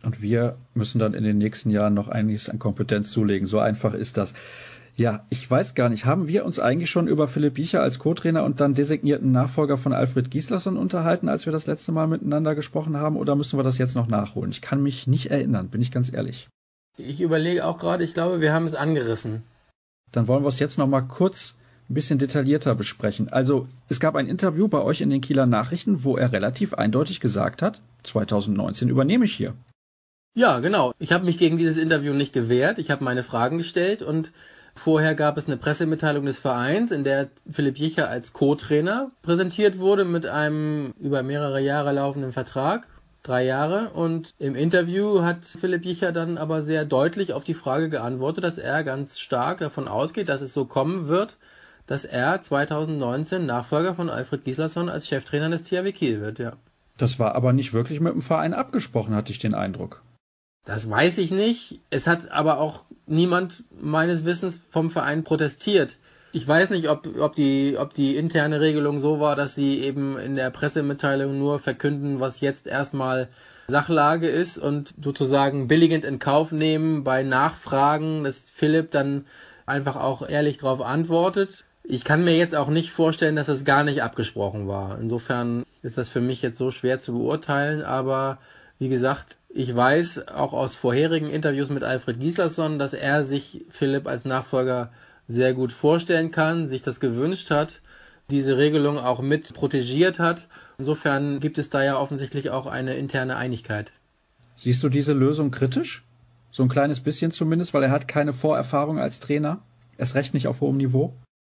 Und wir müssen dann in den nächsten Jahren noch einiges an Kompetenz zulegen. So einfach ist das. Ja, ich weiß gar nicht, haben wir uns eigentlich schon über Philipp Biecher als Co-Trainer und dann designierten Nachfolger von Alfred Gislason unterhalten, als wir das letzte Mal miteinander gesprochen haben, oder müssen wir das jetzt noch nachholen? Ich kann mich nicht erinnern, bin ich ganz ehrlich. Ich überlege auch gerade, ich glaube, wir haben es angerissen. Dann wollen wir es jetzt noch mal kurz ein bisschen detaillierter besprechen. Also, es gab ein Interview bei euch in den Kieler Nachrichten, wo er relativ eindeutig gesagt hat, zwanzig neunzehn übernehme ich hier. Ja, genau. Ich habe mich gegen dieses Interview nicht gewehrt. Ich habe meine Fragen gestellt und vorher gab es eine Pressemitteilung des Vereins, in der Philipp Biecher als Co-Trainer präsentiert wurde mit einem über mehrere Jahre laufenden Vertrag, drei Jahre. Und im Interview hat Philipp Biecher dann aber sehr deutlich auf die Frage geantwortet, dass er ganz stark davon ausgeht, dass es so kommen wird, dass er zwanzig neunzehn Nachfolger von Alfred Gislason als Cheftrainer des T H W Kiel wird, ja. Das war aber nicht wirklich mit dem Verein abgesprochen, hatte ich den Eindruck. Das weiß ich nicht. Es hat aber auch niemand meines Wissens vom Verein protestiert. Ich weiß nicht, ob, ob die, ob die interne Regelung so war, dass sie eben in der Pressemitteilung nur verkünden, was jetzt erstmal Sachlage ist und sozusagen billigend in Kauf nehmen bei Nachfragen, dass Philipp dann einfach auch ehrlich darauf antwortet. Ich kann mir jetzt auch nicht vorstellen, dass das gar nicht abgesprochen war. Insofern ist das für mich jetzt so schwer zu beurteilen, aber wie gesagt, ich weiß auch aus vorherigen Interviews mit Alfred Gislason, dass er sich Philipp als Nachfolger sehr gut vorstellen kann, sich das gewünscht hat, diese Regelung auch mit protegiert hat. Insofern gibt es da ja offensichtlich auch eine interne Einigkeit. Siehst du diese Lösung kritisch? So ein kleines bisschen zumindest, weil er hat keine Vorerfahrung als Trainer, erst recht nicht auf hohem Niveau?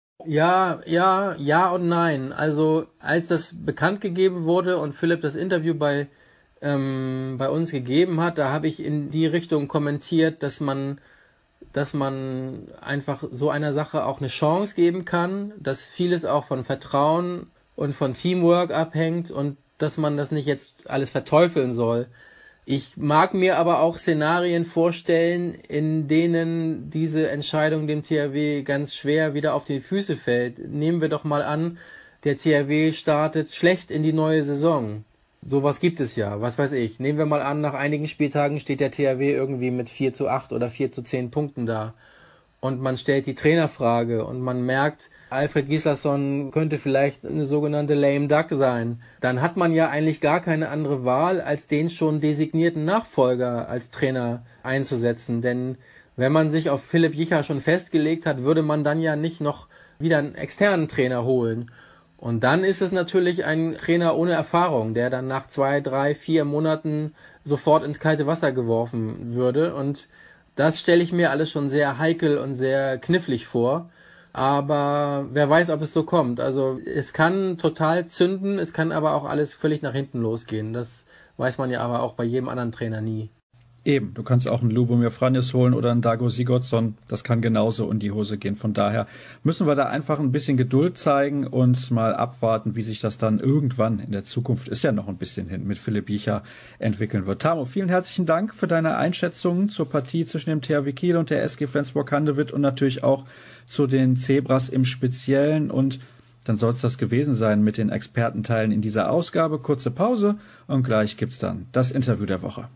Ja, ja, ja und nein. Also als das bekannt gegeben wurde und Philipp das Interview bei ähm, bei uns gegeben hat, da habe ich in die Richtung kommentiert, dass man dass man einfach so einer Sache auch eine Chance geben kann, dass vieles auch von Vertrauen und von Teamwork abhängt und dass man das nicht jetzt alles verteufeln soll. Ich mag mir aber auch Szenarien vorstellen, in denen diese Entscheidung dem T H W ganz schwer wieder auf die Füße fällt. Nehmen wir doch mal an, der T H W startet schlecht in die neue Saison. Sowas gibt es ja, was weiß ich. Nehmen wir mal an, nach einigen Spieltagen steht der T H W irgendwie mit vier zu acht oder vier zu zehn Punkten da. Und man stellt die Trainerfrage und man merkt, Alfred Gislason könnte vielleicht eine sogenannte lame duck sein. Dann hat man ja eigentlich gar keine andere Wahl, als den schon designierten Nachfolger als Trainer einzusetzen. Denn wenn man sich auf Philipp Biecher schon festgelegt hat, würde man dann ja nicht noch wieder einen externen Trainer holen. Und dann ist es natürlich ein Trainer ohne Erfahrung, der dann nach zwei, drei, vier Monaten sofort ins kalte Wasser geworfen würde. Und das stelle ich mir alles schon sehr heikel und sehr knifflig vor. Aber wer weiß, ob es so kommt. Also es kann total zünden, es kann aber auch alles völlig nach hinten losgehen. Das weiß man ja aber auch bei jedem anderen Trainer nie. Eben, du kannst auch einen Lubomir Franjes holen oder einen Dago Sigurdsson, das kann genauso in die Hose gehen. Von daher müssen wir da einfach ein bisschen Geduld zeigen und mal abwarten, wie sich das dann irgendwann in der Zukunft, ist ja noch ein bisschen hin, mit Philipp Biecher entwickeln wird. Tamo, vielen herzlichen Dank für deine Einschätzungen zur Partie zwischen dem T H W Kiel und der S G Flensburg-Handewitt und natürlich auch zu den Zebras im Speziellen. Und dann soll es das gewesen sein mit den Expertenteilen in dieser Ausgabe. Kurze Pause und gleich gibt's dann das Interview der Woche.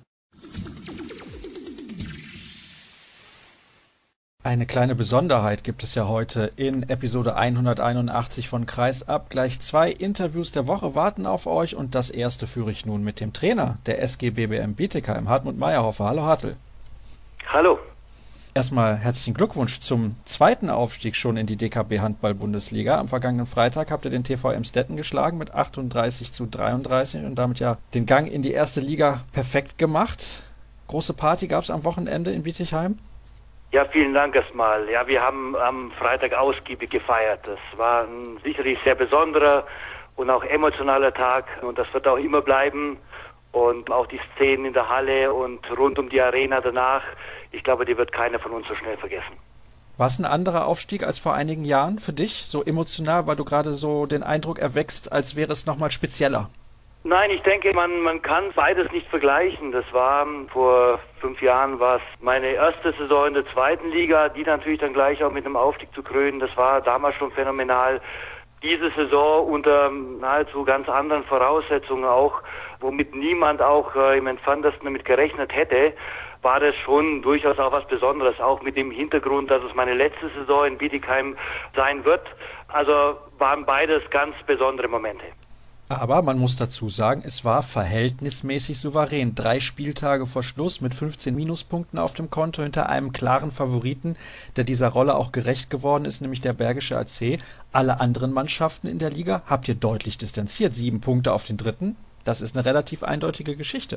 Eine kleine Besonderheit gibt es ja heute in Episode hunderteinundachtzig von Kreisab. Gleich zwei Interviews der Woche warten auf euch und das erste führe ich nun mit dem Trainer der S G B B M Bietigheim, Hartmut Meyerhofer. Hallo Hartl. Hallo. Erstmal herzlichen Glückwunsch zum zweiten Aufstieg schon in die D K B Handball-Bundesliga. Am vergangenen Freitag habt ihr den T V Emstetten geschlagen mit achtunddreißig zu dreiunddreißig und damit ja den Gang in die erste Liga perfekt gemacht. Große Party gab es am Wochenende in Bietigheim. Ja, vielen Dank erstmal. Ja, wir haben am Freitag ausgiebig gefeiert. Das war ein sicherlich sehr besonderer und auch emotionaler Tag und das wird auch immer bleiben. Und auch die Szenen in der Halle und rund um die Arena danach, ich glaube, die wird keiner von uns so schnell vergessen. War es ein anderer Aufstieg als vor einigen Jahren für dich, so emotional, weil du gerade so den Eindruck erweckst, als wäre es nochmal spezieller? Nein, ich denke, man, man kann beides nicht vergleichen. Das war vor fünf Jahren war es meine erste Saison in der zweiten Liga, die natürlich dann gleich auch mit einem Aufstieg zu krönen. Das war damals schon phänomenal. diese Saison unter nahezu ganz anderen Voraussetzungen auch, womit niemand auch äh, im entferntesten damit gerechnet hätte, war das schon durchaus auch was Besonderes, auch mit dem Hintergrund, dass es meine letzte Saison in Bietigheim sein wird. Also waren beides ganz besondere Momente. Aber man muss dazu sagen, es war verhältnismäßig souverän. Drei Spieltage vor Schluss mit fünfzehn Minuspunkten auf dem Konto hinter einem klaren Favoriten, der dieser Rolle auch gerecht geworden ist, nämlich der Bergische A C. Alle anderen Mannschaften in der Liga habt ihr deutlich distanziert. Sieben Punkte auf den dritten. Das ist eine relativ eindeutige Geschichte.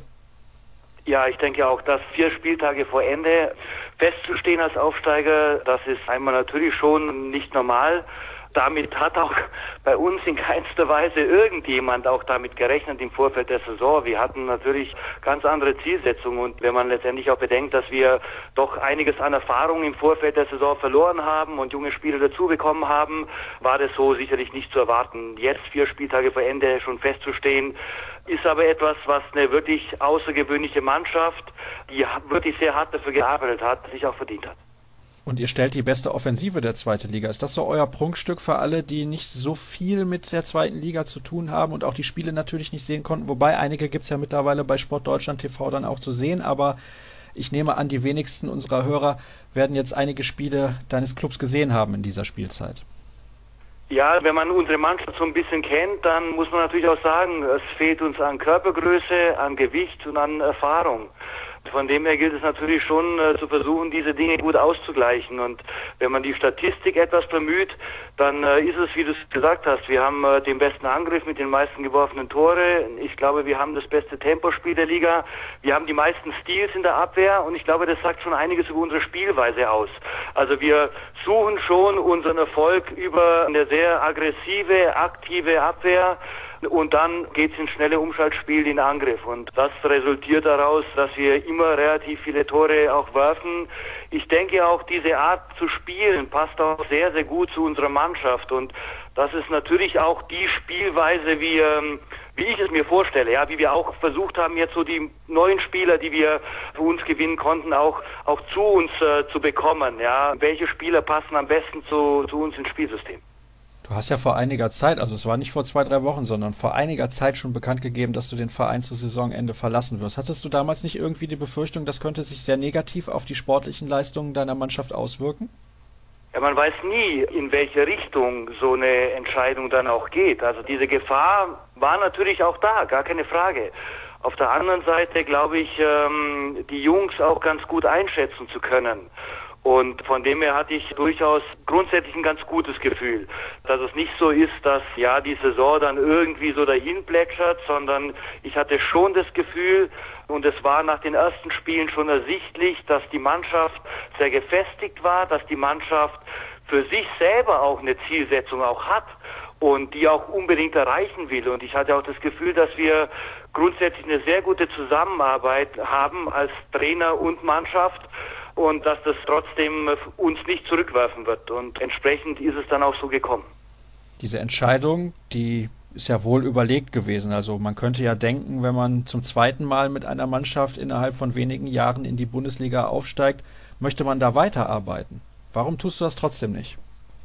Ja, ich denke auch, dass vier Spieltage vor Ende festzustehen als Aufsteiger, das ist einmal natürlich schon nicht normal. Damit hat auch bei uns in keinster Weise irgendjemand auch damit gerechnet im Vorfeld der Saison. Wir hatten natürlich ganz andere Zielsetzungen und wenn man letztendlich auch bedenkt, dass wir doch einiges an Erfahrung im Vorfeld der Saison verloren haben und junge Spieler dazu bekommen haben, war das so sicherlich nicht zu erwarten. Jetzt vier Spieltage vor Ende schon festzustehen, ist aber etwas, was eine wirklich außergewöhnliche Mannschaft, die wirklich sehr hart dafür gearbeitet hat, sich auch verdient hat. Und ihr stellt die beste Offensive der zweiten Liga. Ist das so euer Prunkstück für alle, die nicht so viel mit der zweiten Liga zu tun haben und auch die Spiele natürlich nicht sehen konnten? Wobei, einige gibt es ja mittlerweile bei Sport Deutschland T V dann auch zu sehen. Aber ich nehme an, die wenigsten unserer Hörer werden jetzt einige Spiele deines Clubs gesehen haben in dieser Spielzeit. Ja, wenn man unsere Mannschaft so ein bisschen kennt, dann muss man natürlich auch sagen, es fehlt uns an Körpergröße, an Gewicht und an Erfahrung. Von dem her gilt es natürlich schon äh, zu versuchen, diese Dinge gut auszugleichen. Und wenn man die Statistik etwas bemüht, dann äh, ist es, wie du es gesagt hast, wir haben äh, den besten Angriff mit den meisten geworfenen Tore. Ich glaube, wir haben das beste Tempospiel der Liga. Wir haben die meisten Steals in der Abwehr und ich glaube, das sagt schon einiges über unsere Spielweise aus. Also wir suchen schon unseren Erfolg über eine sehr aggressive, aktive Abwehr. Und dann geht es ins schnelle Umschaltspiel in Angriff. Und das resultiert daraus, dass wir immer relativ viele Tore auch werfen. Ich denke auch, diese Art zu spielen passt auch sehr, sehr gut zu unserer Mannschaft. Und das ist natürlich auch die Spielweise, wie, wie ich es mir vorstelle. Ja, wie wir auch versucht haben, jetzt so die neuen Spieler, die wir für uns gewinnen konnten, auch, auch zu uns äh, zu bekommen. Ja, welche Spieler passen am besten zu, zu uns ins Spielsystem? Du hast ja vor einiger Zeit, also es war nicht vor zwei, drei Wochen, sondern vor einiger Zeit schon bekannt gegeben, dass du den Verein zu Saisonende verlassen wirst. Hattest du damals nicht irgendwie die Befürchtung, das könnte sich sehr negativ auf die sportlichen Leistungen deiner Mannschaft auswirken? Ja, man weiß nie, in welche Richtung so eine Entscheidung dann auch geht. Also diese Gefahr war natürlich auch da, gar keine Frage. Auf der anderen Seite glaube ich, die Jungs auch ganz gut einschätzen zu können. Und von dem her hatte ich durchaus grundsätzlich ein ganz gutes Gefühl, dass es nicht so ist, dass ja die Saison dann irgendwie so dahin plätschert, sondern ich hatte schon das Gefühl, und es war nach den ersten Spielen schon ersichtlich, dass die Mannschaft sehr gefestigt war, dass die Mannschaft für sich selber auch eine Zielsetzung auch hat und die auch unbedingt erreichen will. Und ich hatte auch das Gefühl, dass wir grundsätzlich eine sehr gute Zusammenarbeit haben als Trainer und Mannschaft. Und dass das trotzdem uns nicht zurückwerfen wird. Und entsprechend ist es dann auch so gekommen. Diese Entscheidung, die ist ja wohl überlegt gewesen. Also man könnte ja denken, wenn man zum zweiten Mal mit einer Mannschaft innerhalb von wenigen Jahren in die Bundesliga aufsteigt, möchte man da weiterarbeiten. Warum tust du das trotzdem nicht?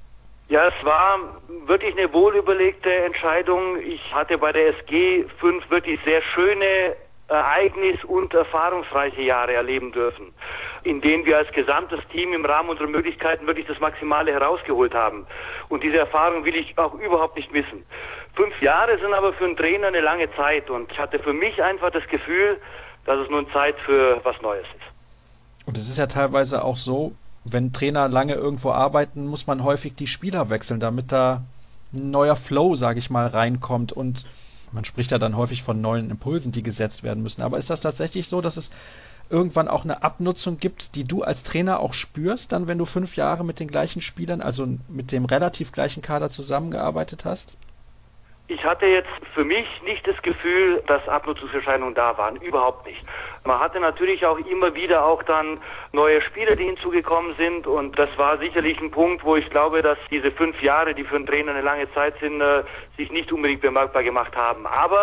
Ja, es war wirklich eine wohlüberlegte Entscheidung. Ich hatte bei der S G fünf wirklich sehr schöne Ereignis- und erfahrungsreiche Jahre erleben dürfen, in denen wir als gesamtes Team im Rahmen unserer Möglichkeiten wirklich das Maximale herausgeholt haben. Und diese Erfahrung will ich auch überhaupt nicht missen. Fünf Jahre sind aber für einen Trainer eine lange Zeit und ich hatte für mich einfach das Gefühl, dass es nun Zeit für was Neues ist. Und es ist ja teilweise auch so, wenn Trainer lange irgendwo arbeiten, muss man häufig die Spieler wechseln, damit da ein neuer Flow, sage ich mal, reinkommt und man spricht ja dann häufig von neuen Impulsen, die gesetzt werden müssen. Aber ist das tatsächlich so, dass es irgendwann auch eine Abnutzung gibt, die du als Trainer auch spürst, dann wenn du fünf Jahre mit den gleichen Spielern, also mit dem relativ gleichen Kader zusammengearbeitet hast? Ich hatte jetzt für mich nicht das Gefühl, dass Abnutzungserscheinungen da waren. Überhaupt nicht. Man hatte natürlich auch immer wieder auch dann neue Spieler, die hinzugekommen sind. Und das war sicherlich ein Punkt, wo ich glaube, dass diese fünf Jahre, die für einen Trainer eine lange Zeit sind, äh, sich nicht unbedingt bemerkbar gemacht haben. Aber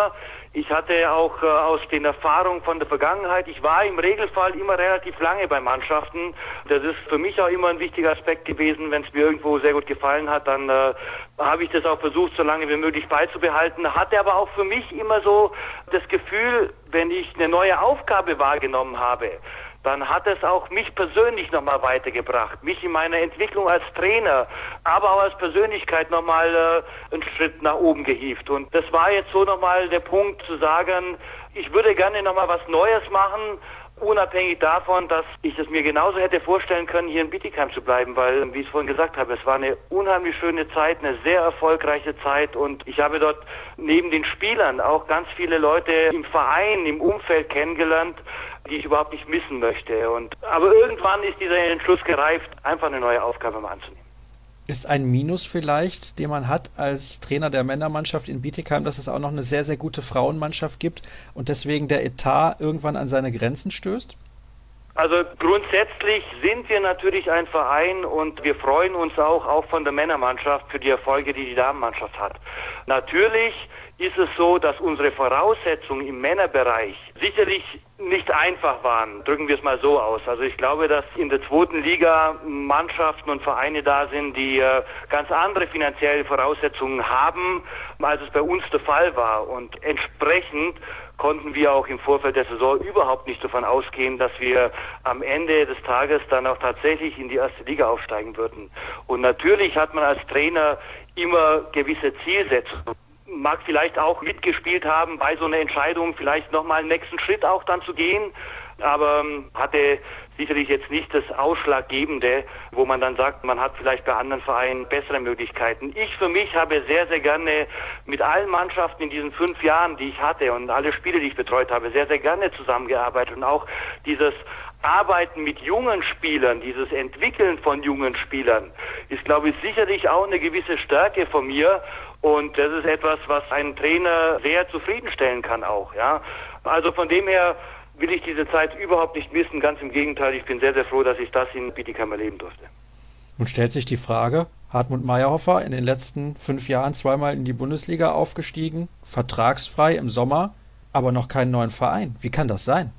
Ich hatte auch äh, aus den Erfahrungen von der Vergangenheit, ich war im Regelfall immer relativ lange bei Mannschaften. Das ist für mich auch immer ein wichtiger Aspekt gewesen. Wenn es mir irgendwo sehr gut gefallen hat, dann äh, habe ich das auch versucht, so lange wie möglich beizubehalten. Hatte aber auch für mich immer so das Gefühl, wenn ich eine neue Aufgabe wahrgenommen habe, dann hat es auch mich persönlich nochmal weitergebracht, mich in meiner Entwicklung als Trainer, aber auch als Persönlichkeit nochmal äh, einen Schritt nach oben gehievt. Und das war jetzt so nochmal der Punkt zu sagen, ich würde gerne nochmal was Neues machen, unabhängig davon, dass ich es mir genauso hätte vorstellen können, hier in Bietigheim zu bleiben, weil, wie ich es vorhin gesagt habe, es war eine unheimlich schöne Zeit, eine sehr erfolgreiche Zeit und ich habe dort neben den Spielern auch ganz viele Leute im Verein, im Umfeld kennengelernt, die ich überhaupt nicht missen möchte. Und aber irgendwann ist dieser Entschluss gereift, einfach eine neue Aufgabe mal anzunehmen. Ist ein Minus vielleicht, den man hat als Trainer der Männermannschaft in Bietigheim, dass es auch noch eine sehr, sehr gute Frauenmannschaft gibt und deswegen der Etat irgendwann an seine Grenzen stößt? Also grundsätzlich sind wir natürlich ein Verein und wir freuen uns auch, auch von der Männermannschaft für die Erfolge, die die Damenmannschaft hat. Natürlich ist es so, dass unsere Voraussetzungen im Männerbereich sicherlich nicht einfach waren, drücken wir es mal so aus. Also ich glaube, dass in der zweiten Liga Mannschaften und Vereine da sind, die äh, ganz andere finanzielle Voraussetzungen haben, als es bei uns der Fall war. Und entsprechend konnten wir auch im Vorfeld der Saison überhaupt nicht davon ausgehen, dass wir am Ende des Tages dann auch tatsächlich in die erste Liga aufsteigen würden. Und natürlich hat man als Trainer immer gewisse Zielsetzungen. Mag vielleicht auch mitgespielt haben, bei so einer Entscheidung vielleicht nochmal einen nächsten Schritt auch dann zu gehen, aber hatte sicherlich jetzt nicht das Ausschlaggebende, wo man dann sagt, man hat vielleicht bei anderen Vereinen bessere Möglichkeiten. Ich für mich habe sehr, sehr gerne mit allen Mannschaften in diesen fünf Jahren, die ich hatte und alle Spiele, die ich betreut habe, sehr, sehr gerne zusammengearbeitet und auch dieses Arbeiten mit jungen Spielern, dieses Entwickeln von jungen Spielern ist, glaube ich, sicherlich auch eine gewisse Stärke von mir. Und das ist etwas, was einen Trainer sehr zufriedenstellen kann auch, ja. Also von dem her will ich diese Zeit überhaupt nicht missen. Ganz im Gegenteil, ich bin sehr, sehr froh, dass ich das in Bietigheim erleben durfte. Nun stellt sich die Frage, Hartmut Mayerhofer in den letzten fünf Jahren zweimal in die Bundesliga aufgestiegen, vertragsfrei im Sommer, aber noch keinen neuen Verein. Wie kann das sein?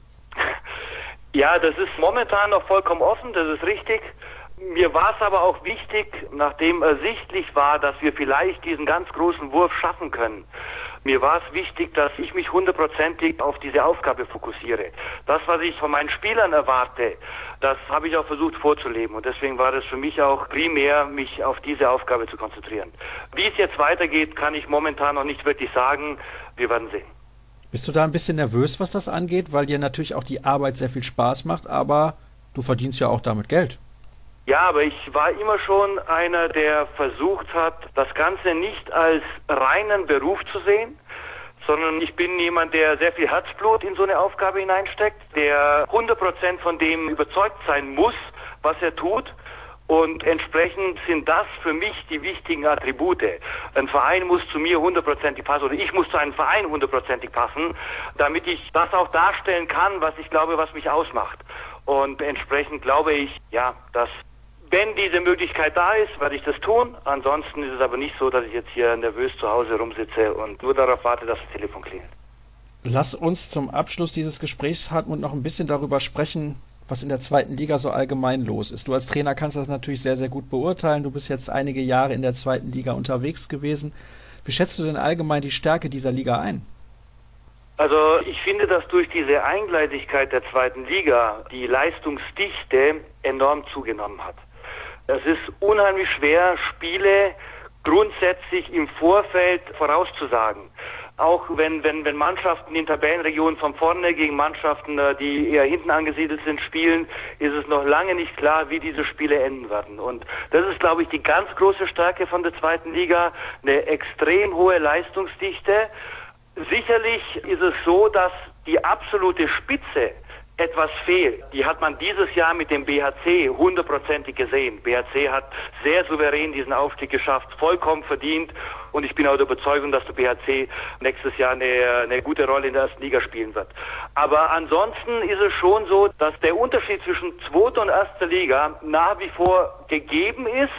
Ja, das ist momentan noch vollkommen offen, das ist richtig. Mir war es aber auch wichtig, nachdem ersichtlich war, dass wir vielleicht diesen ganz großen Wurf schaffen können. Mir war es wichtig, dass ich mich hundertprozentig auf diese Aufgabe fokussiere. Das, was ich von meinen Spielern erwarte, das habe ich auch versucht vorzuleben. Und deswegen war das für mich auch primär, mich auf diese Aufgabe zu konzentrieren. Wie es jetzt weitergeht, kann ich momentan noch nicht wirklich sagen. Wir werden sehen. Bist du da ein bisschen nervös, was das angeht? Weil dir natürlich auch die Arbeit sehr viel Spaß macht, aber du verdienst ja auch damit Geld. Ja, aber ich war immer schon einer, der versucht hat, das Ganze nicht als reinen Beruf zu sehen, sondern ich bin jemand, der sehr viel Herzblut in so eine Aufgabe hineinsteckt, der hundert Prozent von dem überzeugt sein muss, was er tut. Und entsprechend sind das für mich die wichtigen Attribute. Ein Verein muss zu mir hundertprozentig passen oder ich muss zu einem Verein hundertprozentig passen, damit ich das auch darstellen kann, was ich glaube, was mich ausmacht. Und entsprechend glaube ich, ja, dass wenn diese Möglichkeit da ist, werde ich das tun. Ansonsten ist es aber nicht so, dass ich jetzt hier nervös zu Hause rumsitze und nur darauf warte, dass das Telefon klingelt. Lass uns zum Abschluss dieses Gesprächs, Hartmut, noch ein bisschen darüber sprechen, was in der zweiten Liga so allgemein los ist. Du als Trainer kannst das natürlich sehr, sehr gut beurteilen. Du bist jetzt einige Jahre in der zweiten Liga unterwegs gewesen. Wie schätzt du denn allgemein die Stärke dieser Liga ein? Also ich finde, dass durch diese Eingleitigkeit der zweiten Liga die Leistungsdichte enorm zugenommen hat. Es ist unheimlich schwer, Spiele grundsätzlich im Vorfeld vorauszusagen. Auch wenn, wenn, wenn Mannschaften in Tabellenregionen von vorne gegen Mannschaften, die eher hinten angesiedelt sind, spielen, ist es noch lange nicht klar, wie diese Spiele enden werden. Und das ist, glaube ich, die ganz große Stärke von der zweiten Liga, eine extrem hohe Leistungsdichte. Sicherlich ist es so, dass die absolute Spitze etwas fehlt. Die hat man dieses Jahr mit dem B H C hundertprozentig gesehen. B H C hat sehr souverän diesen Aufstieg geschafft, vollkommen verdient. Und ich bin auch der Überzeugung, dass der B H C nächstes Jahr eine, eine gute Rolle in der ersten Liga spielen wird. Aber ansonsten ist es schon so, dass der Unterschied zwischen zweiter und erster Liga nach wie vor gegeben ist.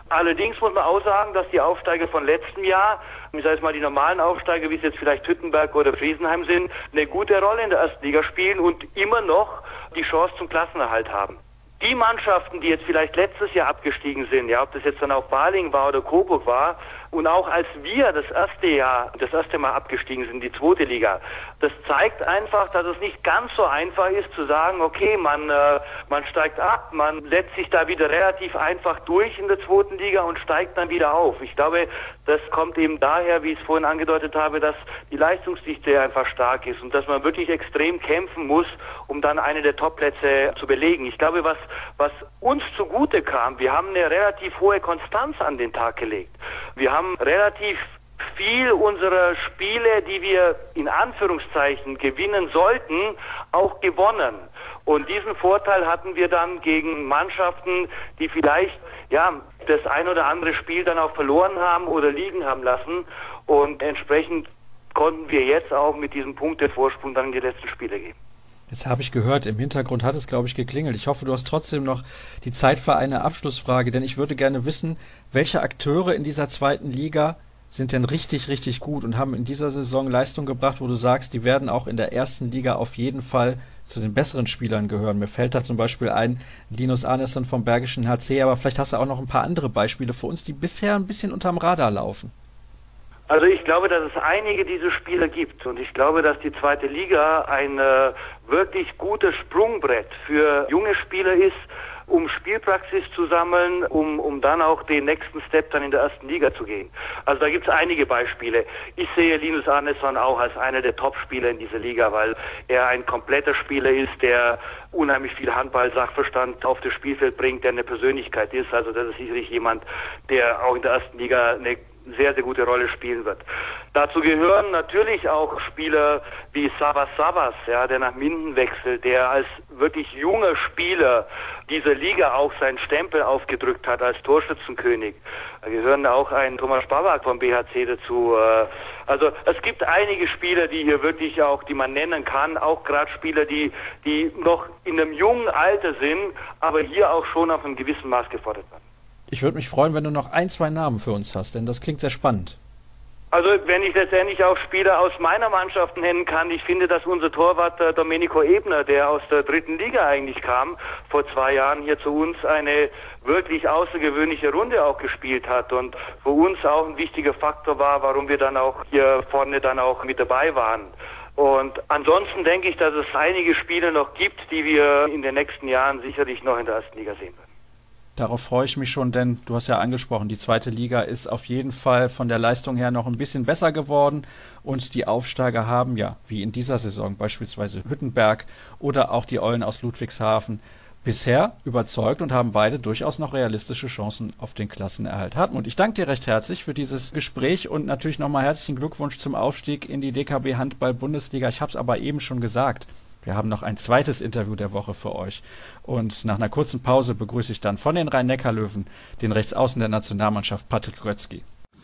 Allerdings muss man auch sagen, dass die Aufsteiger von letztem Jahr, ich sage jetzt mal die normalen Aufsteiger, wie es jetzt vielleicht Hüttenberg oder Friesenheim sind, eine gute Rolle in der ersten Liga spielen und immer noch die Chance zum Klassenerhalt haben. Die Mannschaften, die jetzt vielleicht letztes Jahr abgestiegen sind, ja, ob das jetzt dann auch Balingen war oder Coburg war, und auch als wir das erste Jahr, das erste Mal abgestiegen sind, die zweite Liga, das zeigt einfach, dass es nicht ganz so einfach ist zu sagen, okay, man, äh, man steigt ab, man setzt sich da wieder relativ einfach durch in der zweiten Liga und steigt dann wieder auf. Ich glaube, das kommt eben daher, wie ich es vorhin angedeutet habe, dass die Leistungsdichte einfach stark ist und dass man wirklich extrem kämpfen muss, um dann eine der Topplätze zu belegen. Ich glaube, was, was uns zugute kam, wir haben eine relativ hohe Konstanz an den Tag gelegt. Wir haben relativ viel unserer Spiele, die wir in Anführungszeichen gewinnen sollten, auch gewonnen. Und diesen Vorteil hatten wir dann gegen Mannschaften, die vielleicht ja das ein oder andere Spiel dann auch verloren haben oder liegen haben lassen. Und entsprechend konnten wir jetzt auch mit diesem Punktevorsprung dann in die letzten Spiele gehen. Jetzt habe ich gehört, im Hintergrund hat es, glaube ich, geklingelt. Ich hoffe, du hast trotzdem noch die Zeit für eine Abschlussfrage, denn ich würde gerne wissen, welche Akteure in dieser zweiten Liga sind denn richtig, richtig gut und haben in dieser Saison Leistung gebracht, wo du sagst, die werden auch in der ersten Liga auf jeden Fall zu den besseren Spielern gehören. Mir fällt da zum Beispiel ein Linus Arneson vom Bergischen H C, aber vielleicht hast du auch noch ein paar andere Beispiele für uns, die bisher ein bisschen unterm Radar laufen. Also ich glaube, dass es einige dieser Spieler gibt und ich glaube, dass die zweite Liga ein äh, wirklich gutes Sprungbrett für junge Spieler ist, um Spielpraxis zu sammeln, um um dann auch den nächsten Step dann in der ersten Liga zu gehen. Also da gibt es einige Beispiele. Ich sehe Linus Arneson auch als einer der Top-Spieler in dieser Liga, weil er ein kompletter Spieler ist, der unheimlich viel Handball-Sachverstand auf das Spielfeld bringt, der eine Persönlichkeit ist. Also das ist sicherlich jemand, der auch in der ersten Liga eine sehr, sehr gute Rolle spielen wird. Dazu gehören natürlich auch Spieler wie Savas Savas, ja, der nach Minden wechselt, der als wirklich junger Spieler dieser Liga auch seinen Stempel aufgedrückt hat als Torschützenkönig. Da gehören auch ein Thomas Babak vom B H C dazu. Also es gibt einige Spieler, die hier wirklich auch, die man nennen kann, auch gerade Spieler, die, die noch in einem jungen Alter sind, aber hier auch schon auf einem gewissen Maß gefordert werden. Ich würde mich freuen, wenn du noch ein, zwei Namen für uns hast, denn das klingt sehr spannend. Also wenn ich letztendlich auch Spieler aus meiner Mannschaft nennen kann, ich finde, dass unser Torwart äh, Domenico Ebner, der aus der dritten Liga eigentlich kam, vor zwei Jahren hier zu uns eine wirklich außergewöhnliche Runde auch gespielt hat und für uns auch ein wichtiger Faktor war, warum wir dann auch hier vorne dann auch mit dabei waren. Und ansonsten denke ich, dass es einige Spieler noch gibt, die wir in den nächsten Jahren sicherlich noch in der ersten Liga sehen werden. Darauf freue ich mich schon, denn du hast ja angesprochen, die zweite Liga ist auf jeden Fall von der Leistung her noch ein bisschen besser geworden und die Aufsteiger haben ja, wie in dieser Saison beispielsweise Hüttenberg oder auch die Eulen aus Ludwigshafen, bisher überzeugt und haben beide durchaus noch realistische Chancen auf den Klassenerhalt. Hartmut, ich danke dir recht herzlich für dieses Gespräch und natürlich nochmal herzlichen Glückwunsch zum Aufstieg in die D K B Handball-Bundesliga. Ich habe es aber eben schon gesagt. Wir haben noch ein zweites Interview der Woche für euch. Und nach einer kurzen Pause begrüße ich dann von den Rhein-Neckar-Löwen den Rechtsaußen der Nationalmannschaft Patrick Grötzky.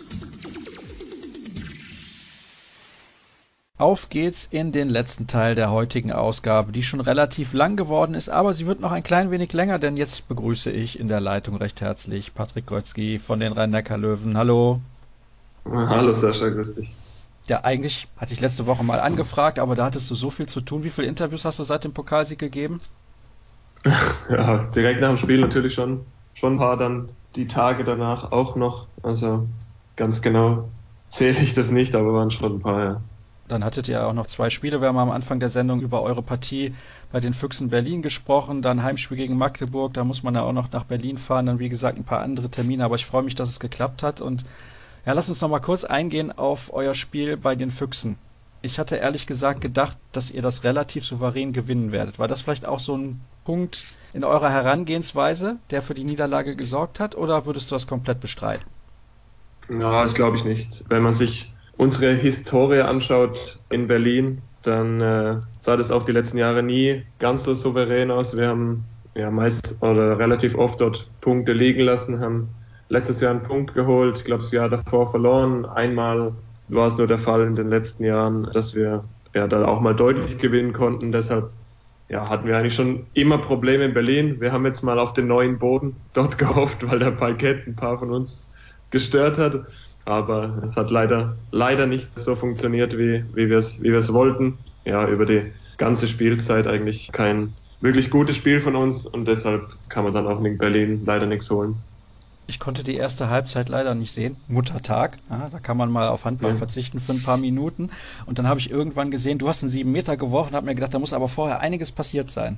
Auf geht's in den letzten Teil der heutigen Ausgabe, die schon relativ lang geworden ist, aber sie wird noch ein klein wenig länger, denn jetzt begrüße ich in der Leitung recht herzlich Patrick Grötzky von den Rhein-Neckar-Löwen. Hallo. Hallo Sascha, grüß dich. Ja, eigentlich hatte ich letzte Woche mal angefragt, aber da hattest du so viel zu tun. Wie viele Interviews hast du seit dem Pokalsieg gegeben? Ja, direkt nach dem Spiel natürlich schon, schon ein paar, dann die Tage danach auch noch. Also ganz genau zähle ich das nicht, aber waren schon ein paar, ja. Dann hattet ihr auch noch zwei Spiele. Wir haben am Anfang der Sendung über eure Partie bei den Füchsen Berlin gesprochen, dann Heimspiel gegen Magdeburg, da muss man ja auch noch nach Berlin fahren, dann wie gesagt ein paar andere Termine, aber ich freue mich, dass es geklappt hat und ja, lass uns noch mal kurz eingehen auf euer Spiel bei den Füchsen. Ich hatte ehrlich gesagt gedacht, dass ihr das relativ souverän gewinnen werdet. War das vielleicht auch so ein Punkt in eurer Herangehensweise, der für die Niederlage gesorgt hat, oder würdest du das komplett bestreiten? Ja, das glaube ich nicht. Wenn man sich unsere Historie anschaut in Berlin, dann äh, sah das auch die letzten Jahre nie ganz so souverän aus. Wir haben ja meist oder relativ oft dort Punkte liegen lassen, haben letztes Jahr einen Punkt geholt, ich glaube das Jahr davor verloren. Einmal war es nur der Fall in den letzten Jahren, dass wir ja dann auch mal deutlich gewinnen konnten. Deshalb ja, hatten wir eigentlich schon immer Probleme in Berlin. Wir haben jetzt mal auf den neuen Boden dort gehofft, weil der Parkett ein paar von uns gestört hat. Aber es hat leider, leider nicht so funktioniert, wie, wie wir es wie wir es wollten. Ja, über die ganze Spielzeit eigentlich kein wirklich gutes Spiel von uns und deshalb kann man dann auch in Berlin leider nichts holen. Ich konnte die erste Halbzeit leider nicht sehen. Muttertag, ja, da kann man mal auf Handball ja. verzichten für ein paar Minuten. Und dann habe ich irgendwann gesehen, du hast einen sieben Meter geworfen und habe mir gedacht, da muss aber vorher einiges passiert sein.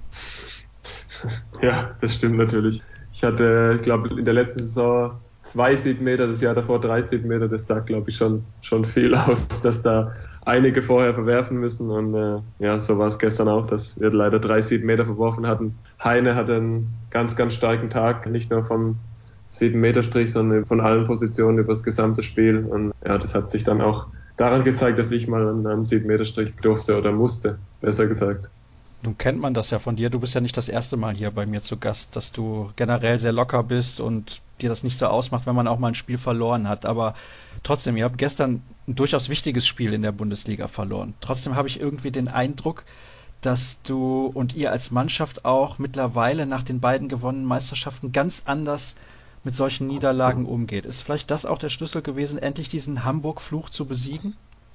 Ja, das stimmt natürlich. Ich hatte, ich glaube, in der letzten Saison zwei sieben Meter, das Jahr davor drei sieben Meter. Das sagt, glaube ich, schon, schon viel aus, dass da einige vorher verwerfen müssen. Und äh, ja, so war es gestern auch, dass wir leider drei sieben Meter verworfen hatten. Heine hatte einen ganz, ganz starken Tag, nicht nur vom sieben Meter Strich, sondern von allen Positionen über das gesamte Spiel. Und ja, das hat sich dann auch daran gezeigt, dass ich mal an einen sieben Meter Strich durfte oder musste, besser gesagt. Nun kennt man das ja von dir. Du bist ja nicht das erste Mal hier bei mir zu Gast, dass du generell sehr locker bist und dir das nicht so ausmacht, wenn man auch mal ein Spiel verloren hat. Aber trotzdem, ihr habt gestern ein durchaus wichtiges Spiel in der Bundesliga verloren. Trotzdem habe ich irgendwie den Eindruck, dass du und ihr als Mannschaft auch mittlerweile nach den beiden gewonnenen Meisterschaften ganz anders mit solchen Niederlagen umgeht. Ist vielleicht das auch der Schlüssel gewesen, endlich diesen Hamburg-Fluch zu besiegen?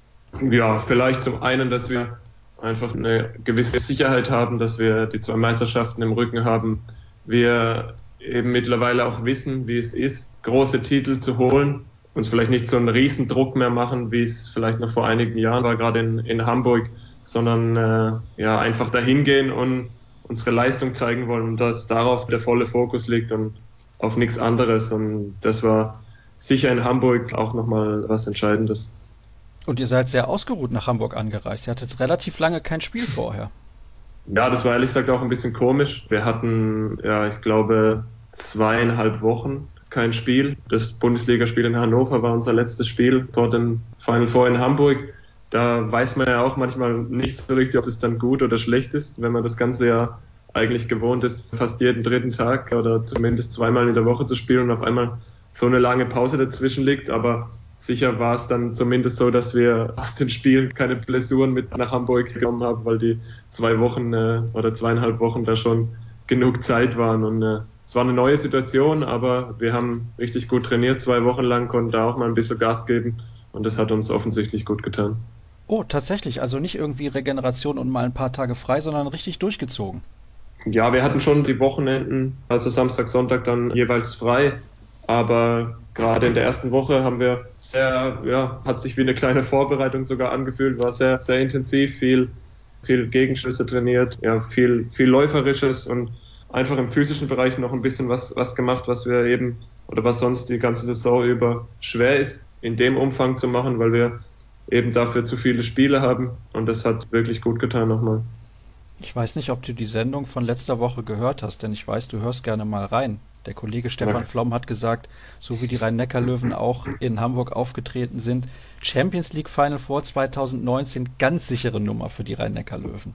Ja, vielleicht zum einen, dass wir einfach eine gewisse Sicherheit haben, dass wir die zwei Meisterschaften im Rücken haben. Wir eben mittlerweile auch wissen, wie es ist, große Titel zu holen, uns vielleicht nicht so einen riesen Druck mehr machen, wie es vielleicht noch vor einigen Jahren war, gerade in, in Hamburg, sondern äh, ja einfach dahin gehen und unsere Leistung zeigen wollen und dass darauf der volle Fokus liegt und auf nichts anderes. Und das war sicher in Hamburg auch nochmal was Entscheidendes. Und ihr seid sehr ausgeruht nach Hamburg angereist. Ihr hattet relativ lange kein Spiel vorher. Ja, das war ehrlich gesagt auch ein bisschen komisch. Wir hatten, ja, ich glaube, zweieinhalb Wochen kein Spiel. Das Bundesligaspiel in Hannover war unser letztes Spiel, dort im Final Four in Hamburg. Da weiß man ja auch manchmal nicht so richtig, ob es dann gut oder schlecht ist, wenn man das ganze Jahr eigentlich gewohnt ist, fast jeden dritten Tag oder zumindest zweimal in der Woche zu spielen und auf einmal so eine lange Pause dazwischen liegt. Aber sicher war es dann zumindest so, dass wir aus den Spielen keine Blessuren mit nach Hamburg genommen haben, weil die zwei Wochen äh, oder zweieinhalb Wochen da schon genug Zeit waren. Und äh, es war eine neue Situation, aber wir haben richtig gut trainiert, zwei Wochen lang, konnten da auch mal ein bisschen Gas geben und das hat uns offensichtlich gut getan. Oh, tatsächlich, also nicht irgendwie Regeneration und mal ein paar Tage frei, sondern richtig durchgezogen. Ja, wir hatten schon die Wochenenden, also Samstag, Sonntag dann jeweils frei, aber gerade in der ersten Woche haben wir sehr, ja, hat sich wie eine kleine Vorbereitung sogar angefühlt, war sehr, sehr intensiv, viel, viel Gegenschüsse trainiert, ja, viel, viel Läuferisches und einfach im physischen Bereich noch ein bisschen was, was gemacht, was wir eben, oder was sonst die ganze Saison über schwer ist, in dem Umfang zu machen, weil wir eben dafür zu viele Spiele haben und das hat wirklich gut getan nochmal. Ich weiß nicht, ob du die Sendung von letzter Woche gehört hast, denn ich weiß, du hörst gerne mal rein. Der Kollege Stefan ja. Flom hat gesagt, so wie die Rhein-Neckar-Löwen auch in Hamburg aufgetreten sind, Champions League Final Four zwanzig neunzehn, ganz sichere Nummer für die Rhein-Neckar-Löwen.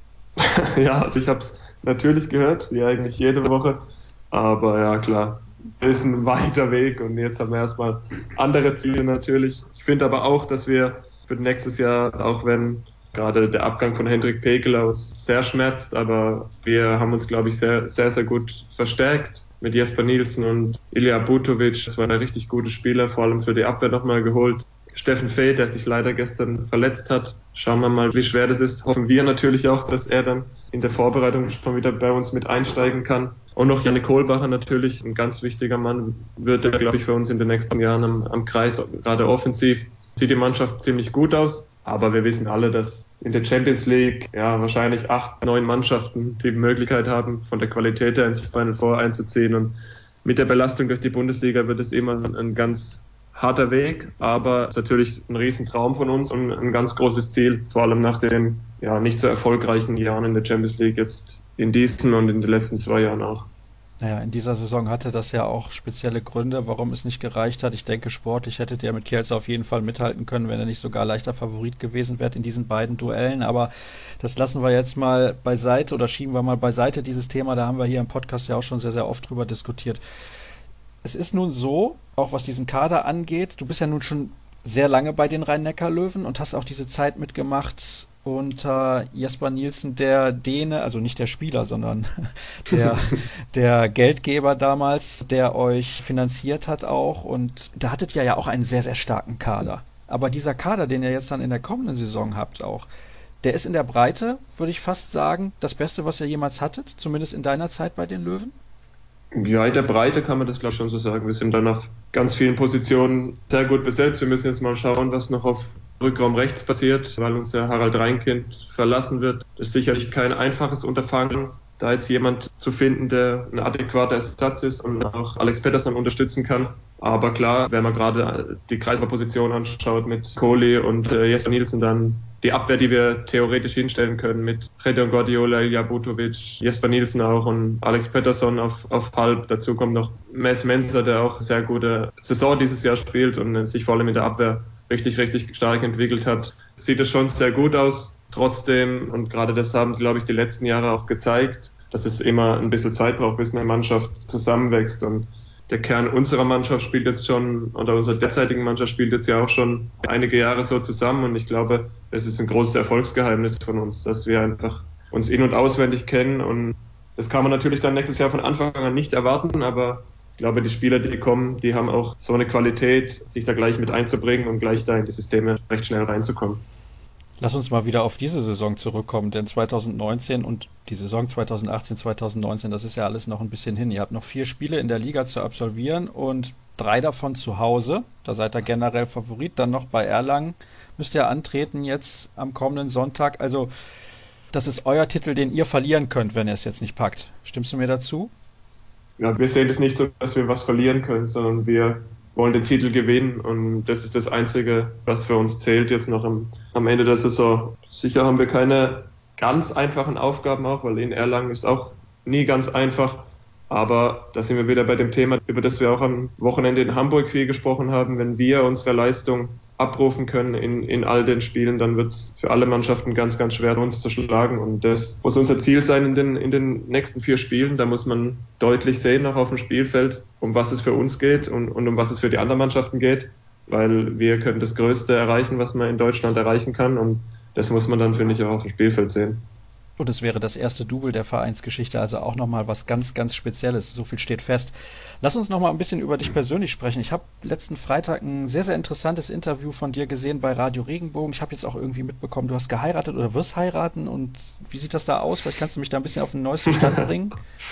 Ja, also ich habe es natürlich gehört, wie eigentlich jede Woche, aber ja klar, ist ein weiter Weg und jetzt haben wir erstmal andere Ziele natürlich. Ich finde aber auch, dass wir für nächstes Jahr, auch wenn gerade der Abgang von Hendrik Pekeler uns sehr schmerzt, aber wir haben uns, glaube ich, sehr, sehr, sehr gut verstärkt mit Jesper Nielsen und Ilija Butovic. Das war ein richtig gute Spieler, vor allem für die Abwehr nochmal geholt. Steffen Feh, der sich leider gestern verletzt hat. Schauen wir mal, wie schwer das ist. Hoffen wir natürlich auch, dass er dann in der Vorbereitung schon wieder bei uns mit einsteigen kann. Und noch Janne Kohlbacher natürlich, ein ganz wichtiger Mann, wird er, glaube ich, für uns in den nächsten Jahren am, am Kreis, gerade offensiv. Sieht die Mannschaft ziemlich gut aus. Aber wir wissen alle, dass in der Champions League ja wahrscheinlich acht, neun Mannschaften die Möglichkeit haben, von der Qualität her ins Final Four einzuziehen. Und mit der Belastung durch die Bundesliga wird es immer ein ganz harter Weg, aber es ist natürlich ein Riesentraum von uns und ein ganz großes Ziel, vor allem nach den ja nicht so erfolgreichen Jahren in der Champions League, jetzt in diesen und in den letzten zwei Jahren auch. Naja, in dieser Saison hatte das ja auch spezielle Gründe, warum es nicht gereicht hat. Ich denke, sportlich hättet ihr mit Kielce auf jeden Fall mithalten können, wenn er nicht sogar leichter Favorit gewesen wäre in diesen beiden Duellen. Aber das lassen wir jetzt mal beiseite oder schieben wir mal beiseite, dieses Thema. Da haben wir hier im Podcast ja auch schon sehr, sehr oft drüber diskutiert. Es ist nun so, auch was diesen Kader angeht, du bist ja nun schon sehr lange bei den Rhein-Neckar-Löwen und hast auch diese Zeit mitgemacht, unter Jesper Nielsen, der Däne, also nicht der Spieler, sondern der, der Geldgeber damals, der euch finanziert hat auch. Und da hattet ihr ja auch einen sehr, sehr starken Kader. Aber dieser Kader, den ihr jetzt dann in der kommenden Saison habt auch, der ist in der Breite, würde ich fast sagen, das Beste, was ihr jemals hattet, zumindest in deiner Zeit bei den Löwen? Ja, in der Breite kann man das, glaube ich, schon so sagen. Wir sind dann auf ganz vielen Positionen sehr gut besetzt. Wir müssen jetzt mal schauen, was noch auf Rückraum rechts passiert, weil uns der Harald Reinkind verlassen wird. Das ist sicherlich kein einfaches Unterfangen, da jetzt jemand zu finden, der ein adäquater Ersatz ist und auch Alex Pettersson unterstützen kann. Aber klar, wenn man gerade die Kreisler-Position anschaut mit Kohli und äh, Jesper Nielsen, dann die Abwehr, die wir theoretisch hinstellen können mit Redon Guardiola, Ilja Butovic, Jesper Nielsen auch und Alex Pettersson auf, auf halb. Dazu kommt noch Mes Menzer, der auch sehr gute Saison dieses Jahr spielt und äh, sich vor allem in der Abwehr richtig, richtig stark entwickelt hat. Sieht es schon sehr gut aus. Trotzdem, und gerade das haben, glaube ich, die letzten Jahre auch gezeigt, dass es immer ein bisschen Zeit braucht, bis eine Mannschaft zusammenwächst. Und der Kern unserer Mannschaft spielt jetzt schon, oder unserer derzeitigen Mannschaft spielt jetzt ja auch schon einige Jahre so zusammen. Und ich glaube, das ist ein großes Erfolgsgeheimnis von uns, dass wir einfach uns in- und auswendig kennen. Und das kann man natürlich dann nächstes Jahr von Anfang an nicht erwarten, aber ich glaube, die Spieler, die kommen, die haben auch so eine Qualität, sich da gleich mit einzubringen und gleich da in die Systeme recht schnell reinzukommen. Lass uns mal wieder auf diese Saison zurückkommen, denn zwanzig neunzehn und die Saison zwanzig achtzehn, zwanzig neunzehn, das ist ja alles noch ein bisschen hin. Ihr habt noch vier Spiele in der Liga zu absolvieren und drei davon zu Hause. Da seid ihr generell Favorit. Dann noch bei Erlangen müsst ihr antreten jetzt am kommenden Sonntag. Also das ist euer Titel, den ihr verlieren könnt, wenn ihr es jetzt nicht packt. Stimmst du mir dazu? Ja, wir sehen es nicht so, dass wir was verlieren können, sondern wir wollen den Titel gewinnen und das ist das Einzige, was für uns zählt jetzt noch am, am Ende der Saison. Sicher haben wir keine ganz einfachen Aufgaben auch, weil in Erlangen ist auch nie ganz einfach, aber da sind wir wieder bei dem Thema, über das wir auch am Wochenende in Hamburg viel gesprochen haben. Wenn wir unsere Leistung abrufen können in, in all den Spielen, dann wird es für alle Mannschaften ganz, ganz schwer, uns zu schlagen. Und das muss unser Ziel sein in den, in den nächsten vier Spielen. Da muss man deutlich sehen, auch auf dem Spielfeld, um was es für uns geht und, und um was es für die anderen Mannschaften geht. Weil wir können das Größte erreichen, was man in Deutschland erreichen kann. Und das muss man dann, finde ich, auch auf dem Spielfeld sehen. Und es wäre das erste Double der Vereinsgeschichte, also auch nochmal was ganz, ganz Spezielles. So viel steht fest. Lass uns nochmal ein bisschen über dich persönlich sprechen. Ich habe letzten Freitag ein sehr, sehr interessantes Interview von dir gesehen bei Radio Regenbogen. Ich habe jetzt auch irgendwie mitbekommen, du hast geheiratet oder wirst heiraten. Und wie sieht das da aus? Vielleicht kannst du mich da ein bisschen auf den neuesten Stand bringen.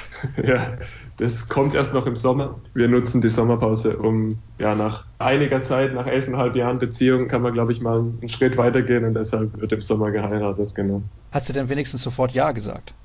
Ja, das kommt erst noch im Sommer. Wir nutzen die Sommerpause, um ja nach einiger Zeit, nach elfeinhalb Jahren Beziehung, kann man, glaube ich, mal einen Schritt weitergehen und deshalb wird im Sommer geheiratet, genau. Hat sie denn wenigstens sofort Ja gesagt?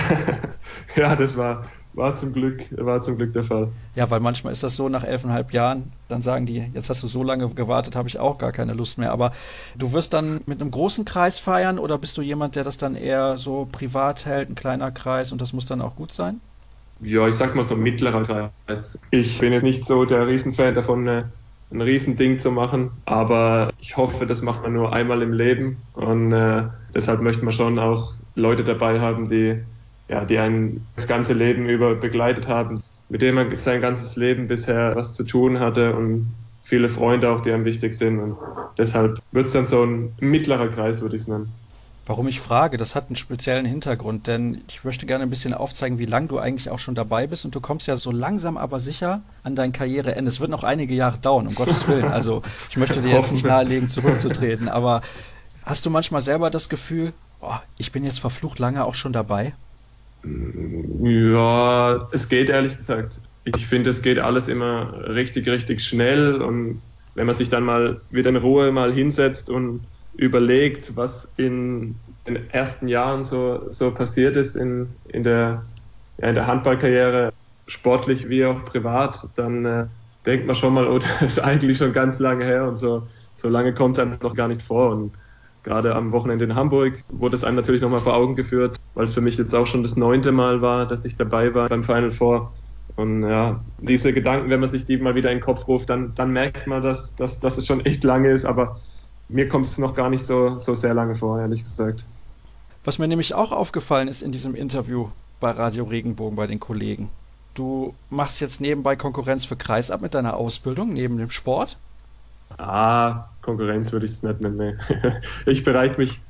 Ja, das war, war, zum Glück, war zum Glück der Fall. Ja, weil manchmal ist das so, nach elfeinhalb Jahren, dann sagen die, jetzt hast du so lange gewartet, habe ich auch gar keine Lust mehr. Aber du wirst dann mit einem großen Kreis feiern oder bist du jemand, der das dann eher so privat hält, ein kleiner Kreis und das muss dann auch gut sein? Ja, ich sag mal so ein mittlerer Kreis. Ich bin jetzt nicht so der Riesenfan davon, eine ein Riesending zu machen, aber ich hoffe, das macht man nur einmal im Leben und äh, deshalb möchte man schon auch Leute dabei haben, die ja, die einen das ganze Leben über begleitet haben, mit denen man sein ganzes Leben bisher was zu tun hatte und viele Freunde auch, die einem wichtig sind und deshalb wird es dann so ein mittlerer Kreis, würde ich es nennen. Warum ich frage, das hat einen speziellen Hintergrund, denn ich möchte gerne ein bisschen aufzeigen, wie lange du eigentlich auch schon dabei bist und du kommst ja so langsam aber sicher an dein Karriereende. Es wird noch einige Jahre dauern, um Gottes Willen. Also ich möchte dir jetzt nicht nahelegen, zurückzutreten, aber hast du manchmal selber das Gefühl, oh, ich bin jetzt verflucht lange auch schon dabei? Ja, es geht ehrlich gesagt. Ich finde, es geht alles immer richtig, richtig schnell und wenn man sich dann mal wieder in Ruhe mal hinsetzt und überlegt, was in den ersten Jahren so, so passiert ist in, in, der, ja, in der Handballkarriere, sportlich wie auch privat, dann äh, denkt man schon mal, oh, das ist eigentlich schon ganz lange her und so, so lange kommt es einem noch gar nicht vor. Und gerade am Wochenende in Hamburg wurde es einem natürlich nochmal vor Augen geführt, weil es für mich jetzt auch schon das neunte Mal war, dass ich dabei war beim Final Four. Und ja, diese Gedanken, wenn man sich die mal wieder in den Kopf ruft, dann, dann merkt man, dass, dass, dass es schon echt lange ist, aber mir kommt es noch gar nicht so, so sehr lange vor, ehrlich gesagt. Was mir nämlich auch aufgefallen ist in diesem Interview bei Radio Regenbogen bei den Kollegen, du machst jetzt nebenbei Konkurrenz für Kreisab mit deiner Ausbildung, neben dem Sport? Ah, Konkurrenz würde ich es nicht nennen. Nee. Ich bereite mich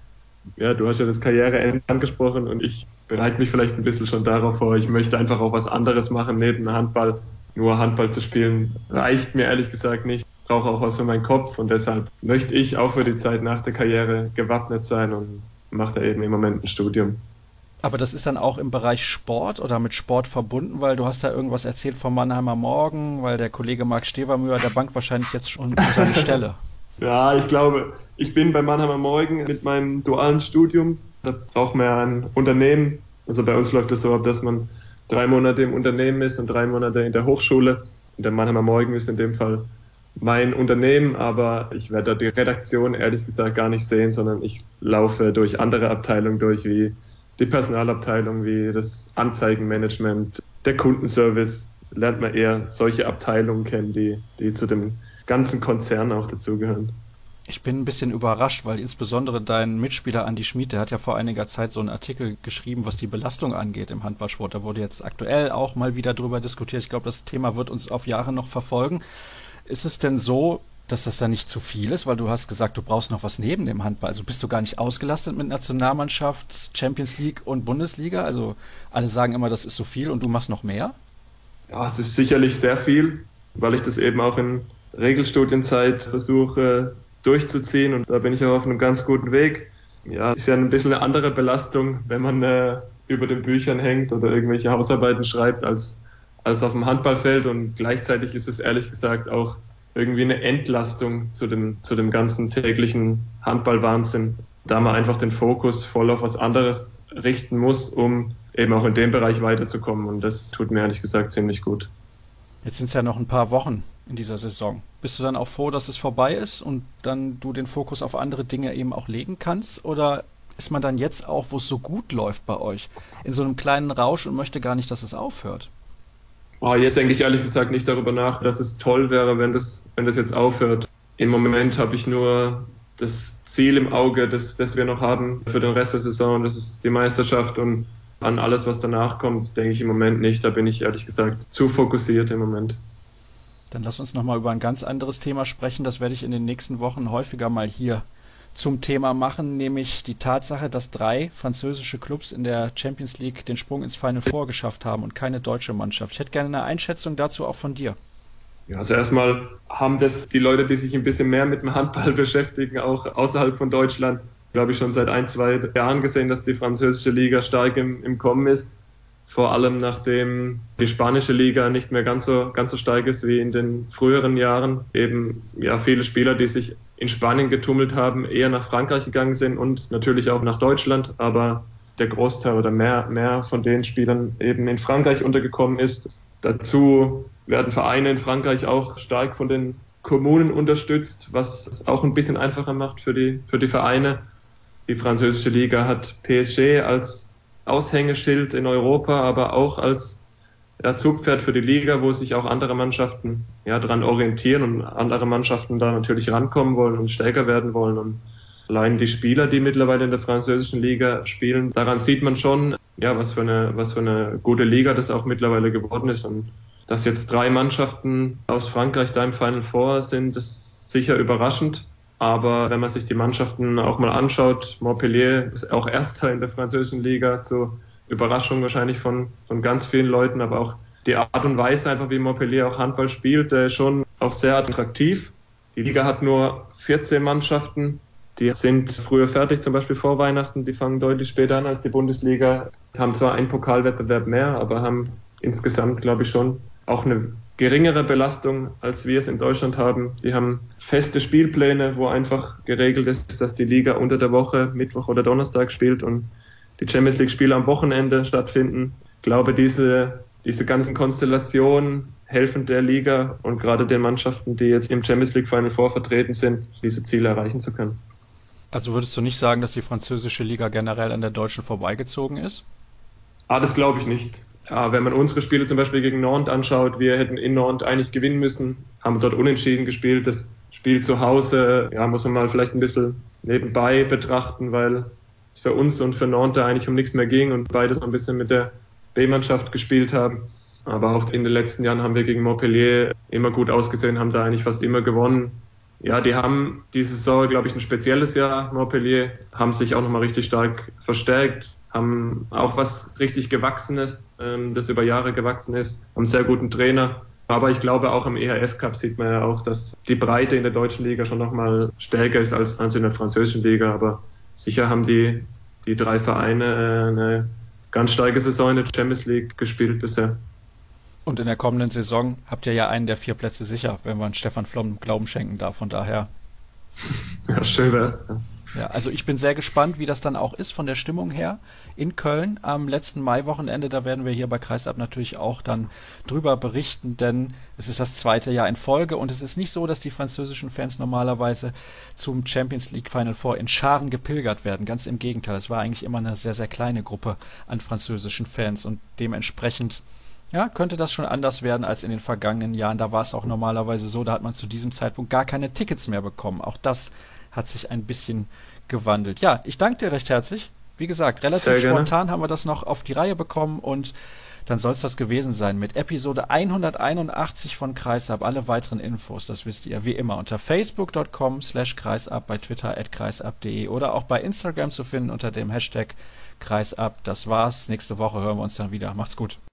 ja, du hast ja das Karriereende angesprochen und ich bereite mich vielleicht ein bisschen schon darauf vor. Ich möchte einfach auch was anderes machen neben dem Handball. Nur Handball zu spielen reicht mir ehrlich gesagt nicht. Ich brauche auch was für meinen Kopf und deshalb möchte ich auch für die Zeit nach der Karriere gewappnet sein und mache da eben im Moment ein Studium. Aber das ist dann auch im Bereich Sport oder mit Sport verbunden, weil du hast da irgendwas erzählt vom Mannheimer Morgen, weil der Kollege Marc Stevermüher, der bangt wahrscheinlich jetzt schon für seine Stelle. Ja, ich glaube, ich bin bei Mannheimer Morgen mit meinem dualen Studium. Da braucht man ja ein Unternehmen. Also bei uns läuft es so ab, dass man drei Monate im Unternehmen ist und drei Monate in der Hochschule. Und der Mannheimer Morgen ist in dem Fall mein Unternehmen, aber ich werde da die Redaktion ehrlich gesagt gar nicht sehen, sondern ich laufe durch andere Abteilungen durch, wie die Personalabteilung, wie das Anzeigenmanagement, der Kundenservice. Lernt man eher solche Abteilungen kennen, die, die zu dem ganzen Konzern auch dazugehören. Ich bin ein bisschen überrascht, weil insbesondere dein Mitspieler Andi Schmid, der hat ja vor einiger Zeit so einen Artikel geschrieben, was die Belastung angeht im Handballsport. Da wurde jetzt aktuell auch mal wieder drüber diskutiert. Ich glaube, das Thema wird uns auf Jahre noch verfolgen. Ist es denn so, dass das da nicht zu viel ist? Weil du hast gesagt, du brauchst noch was neben dem Handball. Also bist du gar nicht ausgelastet mit Nationalmannschaft, Champions League und Bundesliga? Also alle sagen immer, das ist so viel und du machst noch mehr? Ja, es ist sicherlich sehr viel, weil ich das eben auch in Regelstudienzeit versuche durchzuziehen und da bin ich auch auf einem ganz guten Weg. Ja, ist ja ein bisschen eine andere Belastung, wenn man äh, über den Büchern hängt oder irgendwelche Hausarbeiten schreibt, als, als auf dem Handballfeld und gleichzeitig ist es ehrlich gesagt auch irgendwie eine Entlastung zu dem, zu dem ganzen täglichen Handballwahnsinn, da man einfach den Fokus voll auf was anderes richten muss, um eben auch in dem Bereich weiterzukommen und das tut mir ehrlich gesagt ziemlich gut. Jetzt sind es ja noch ein paar Wochen in dieser Saison. Bist du dann auch froh, dass es vorbei ist und dann du den Fokus auf andere Dinge eben auch legen kannst? Oder ist man dann jetzt auch, wo es so gut läuft bei euch, in so einem kleinen Rausch und möchte gar nicht, dass es aufhört? Oh, jetzt denke ich ehrlich gesagt nicht darüber nach, dass es toll wäre, wenn das, wenn das jetzt aufhört. Im Moment habe ich nur das Ziel im Auge, das, das wir noch haben für den Rest der Saison. Das ist die Meisterschaft und an alles, was danach kommt, denke ich im Moment nicht. Da bin ich ehrlich gesagt zu fokussiert im Moment. Dann lass uns nochmal über ein ganz anderes Thema sprechen. Das werde ich in den nächsten Wochen häufiger mal hier zum Thema machen, nämlich die Tatsache, dass drei französische Clubs in der Champions League den Sprung ins Final Four geschafft haben und keine deutsche Mannschaft. Ich hätte gerne eine Einschätzung dazu auch von dir. Ja, also erstmal haben das die Leute, die sich ein bisschen mehr mit dem Handball beschäftigen, auch außerhalb von Deutschland, glaube ich, schon seit ein, zwei Jahren gesehen, dass die französische Liga stark im, im Kommen ist. Vor allem nachdem die spanische Liga nicht mehr ganz so, ganz so stark ist wie in den früheren Jahren. Eben ja viele Spieler, die sich in Spanien getummelt haben, eher nach Frankreich gegangen sind und natürlich auch nach Deutschland. Aber der Großteil oder mehr, mehr von den Spielern eben in Frankreich untergekommen ist. Dazu werden Vereine in Frankreich auch stark von den Kommunen unterstützt, was es auch ein bisschen einfacher macht für die, für die Vereine. Die französische Liga hat P S G als Aushängeschild in Europa, aber auch als ja, Zugpferd für die Liga, wo sich auch andere Mannschaften ja, dran orientieren und andere Mannschaften da natürlich rankommen wollen und stärker werden wollen. Und allein die Spieler, die mittlerweile in der französischen Liga spielen, daran sieht man schon, ja, was für eine, was für eine gute Liga das auch mittlerweile geworden ist. Und dass jetzt drei Mannschaften aus Frankreich da im Final Four sind, das ist sicher überraschend. Aber wenn man sich die Mannschaften auch mal anschaut, Montpellier ist auch Erster in der französischen Liga, zur Überraschung wahrscheinlich von, von ganz vielen Leuten, aber auch die Art und Weise, einfach wie Montpellier auch Handball spielt, äh, schon auch sehr attraktiv. Die Liga hat nur vierzehn Mannschaften, die sind früher fertig, zum Beispiel vor Weihnachten, die fangen deutlich später an als die Bundesliga, haben zwar einen Pokalwettbewerb mehr, aber haben insgesamt, glaube ich, schon auch eine geringere Belastung, als wir es in Deutschland haben. Die haben feste Spielpläne, wo einfach geregelt ist, dass die Liga unter der Woche, Mittwoch oder Donnerstag spielt und die Champions League-Spiele am Wochenende stattfinden. Ich glaube, diese, diese ganzen Konstellationen helfen der Liga und gerade den Mannschaften, die jetzt im Champions League Final Four vertreten sind, diese Ziele erreichen zu können. Also würdest du nicht sagen, dass die französische Liga generell an der deutschen vorbeigezogen ist? Ah, das glaube ich nicht. Ja, wenn man unsere Spiele zum Beispiel gegen Nantes anschaut, wir hätten in Nantes eigentlich gewinnen müssen, haben dort unentschieden gespielt. Das Spiel zu Hause, ja, muss man mal vielleicht ein bisschen nebenbei betrachten, weil es für uns und für Nantes eigentlich um nichts mehr ging und beide so ein bisschen mit der B-Mannschaft gespielt haben. Aber auch in den letzten Jahren haben wir gegen Montpellier immer gut ausgesehen, haben da eigentlich fast immer gewonnen. ja, die haben diese Saison, glaube ich, ein spezielles Jahr, Montpellier, haben sich auch nochmal richtig stark verstärkt, haben auch was richtig Gewachsenes, ähm, das über Jahre gewachsen ist, haben einen sehr guten Trainer. Aber ich glaube, auch im E H F Cup sieht man ja auch, dass die Breite in der deutschen Liga schon nochmal stärker ist als, als in der französischen Liga. Aber sicher haben die, die drei Vereine äh, eine ganz starke Saison in der Champions League gespielt bisher. Und in der kommenden Saison habt ihr ja einen der vier Plätze sicher, wenn man Stefan Flom Glauben schenken darf. Von daher. Ja, schön wär's. Ja. Ja, also ich bin sehr gespannt, wie das dann auch ist von der Stimmung her in Köln am letzten Mai-Wochenende. Da werden wir hier bei Kreisab natürlich auch dann drüber berichten, denn es ist das zweite Jahr in Folge und es ist nicht so, dass die französischen Fans normalerweise zum Champions League Final Four in Scharen gepilgert werden. Ganz im Gegenteil, es war eigentlich immer eine sehr, sehr kleine Gruppe an französischen Fans und dementsprechend ja, könnte das schon anders werden als in den vergangenen Jahren. Da war es auch normalerweise so, da hat man zu diesem Zeitpunkt gar keine Tickets mehr bekommen. Auch das hat sich ein bisschen gewandelt. Ja, ich danke dir recht herzlich. Wie gesagt, relativ spontan haben wir das noch auf die Reihe bekommen und dann soll es das gewesen sein mit Episode hunderteinundachtzig von Kreisab. Alle weiteren Infos, das wisst ihr wie immer unter facebook punkt com slash kreisab, bei Twitter at kreisab punkt de oder auch bei Instagram zu finden unter dem Hashtag Kreisab. Das war's. Nächste Woche hören wir uns dann wieder. Macht's gut.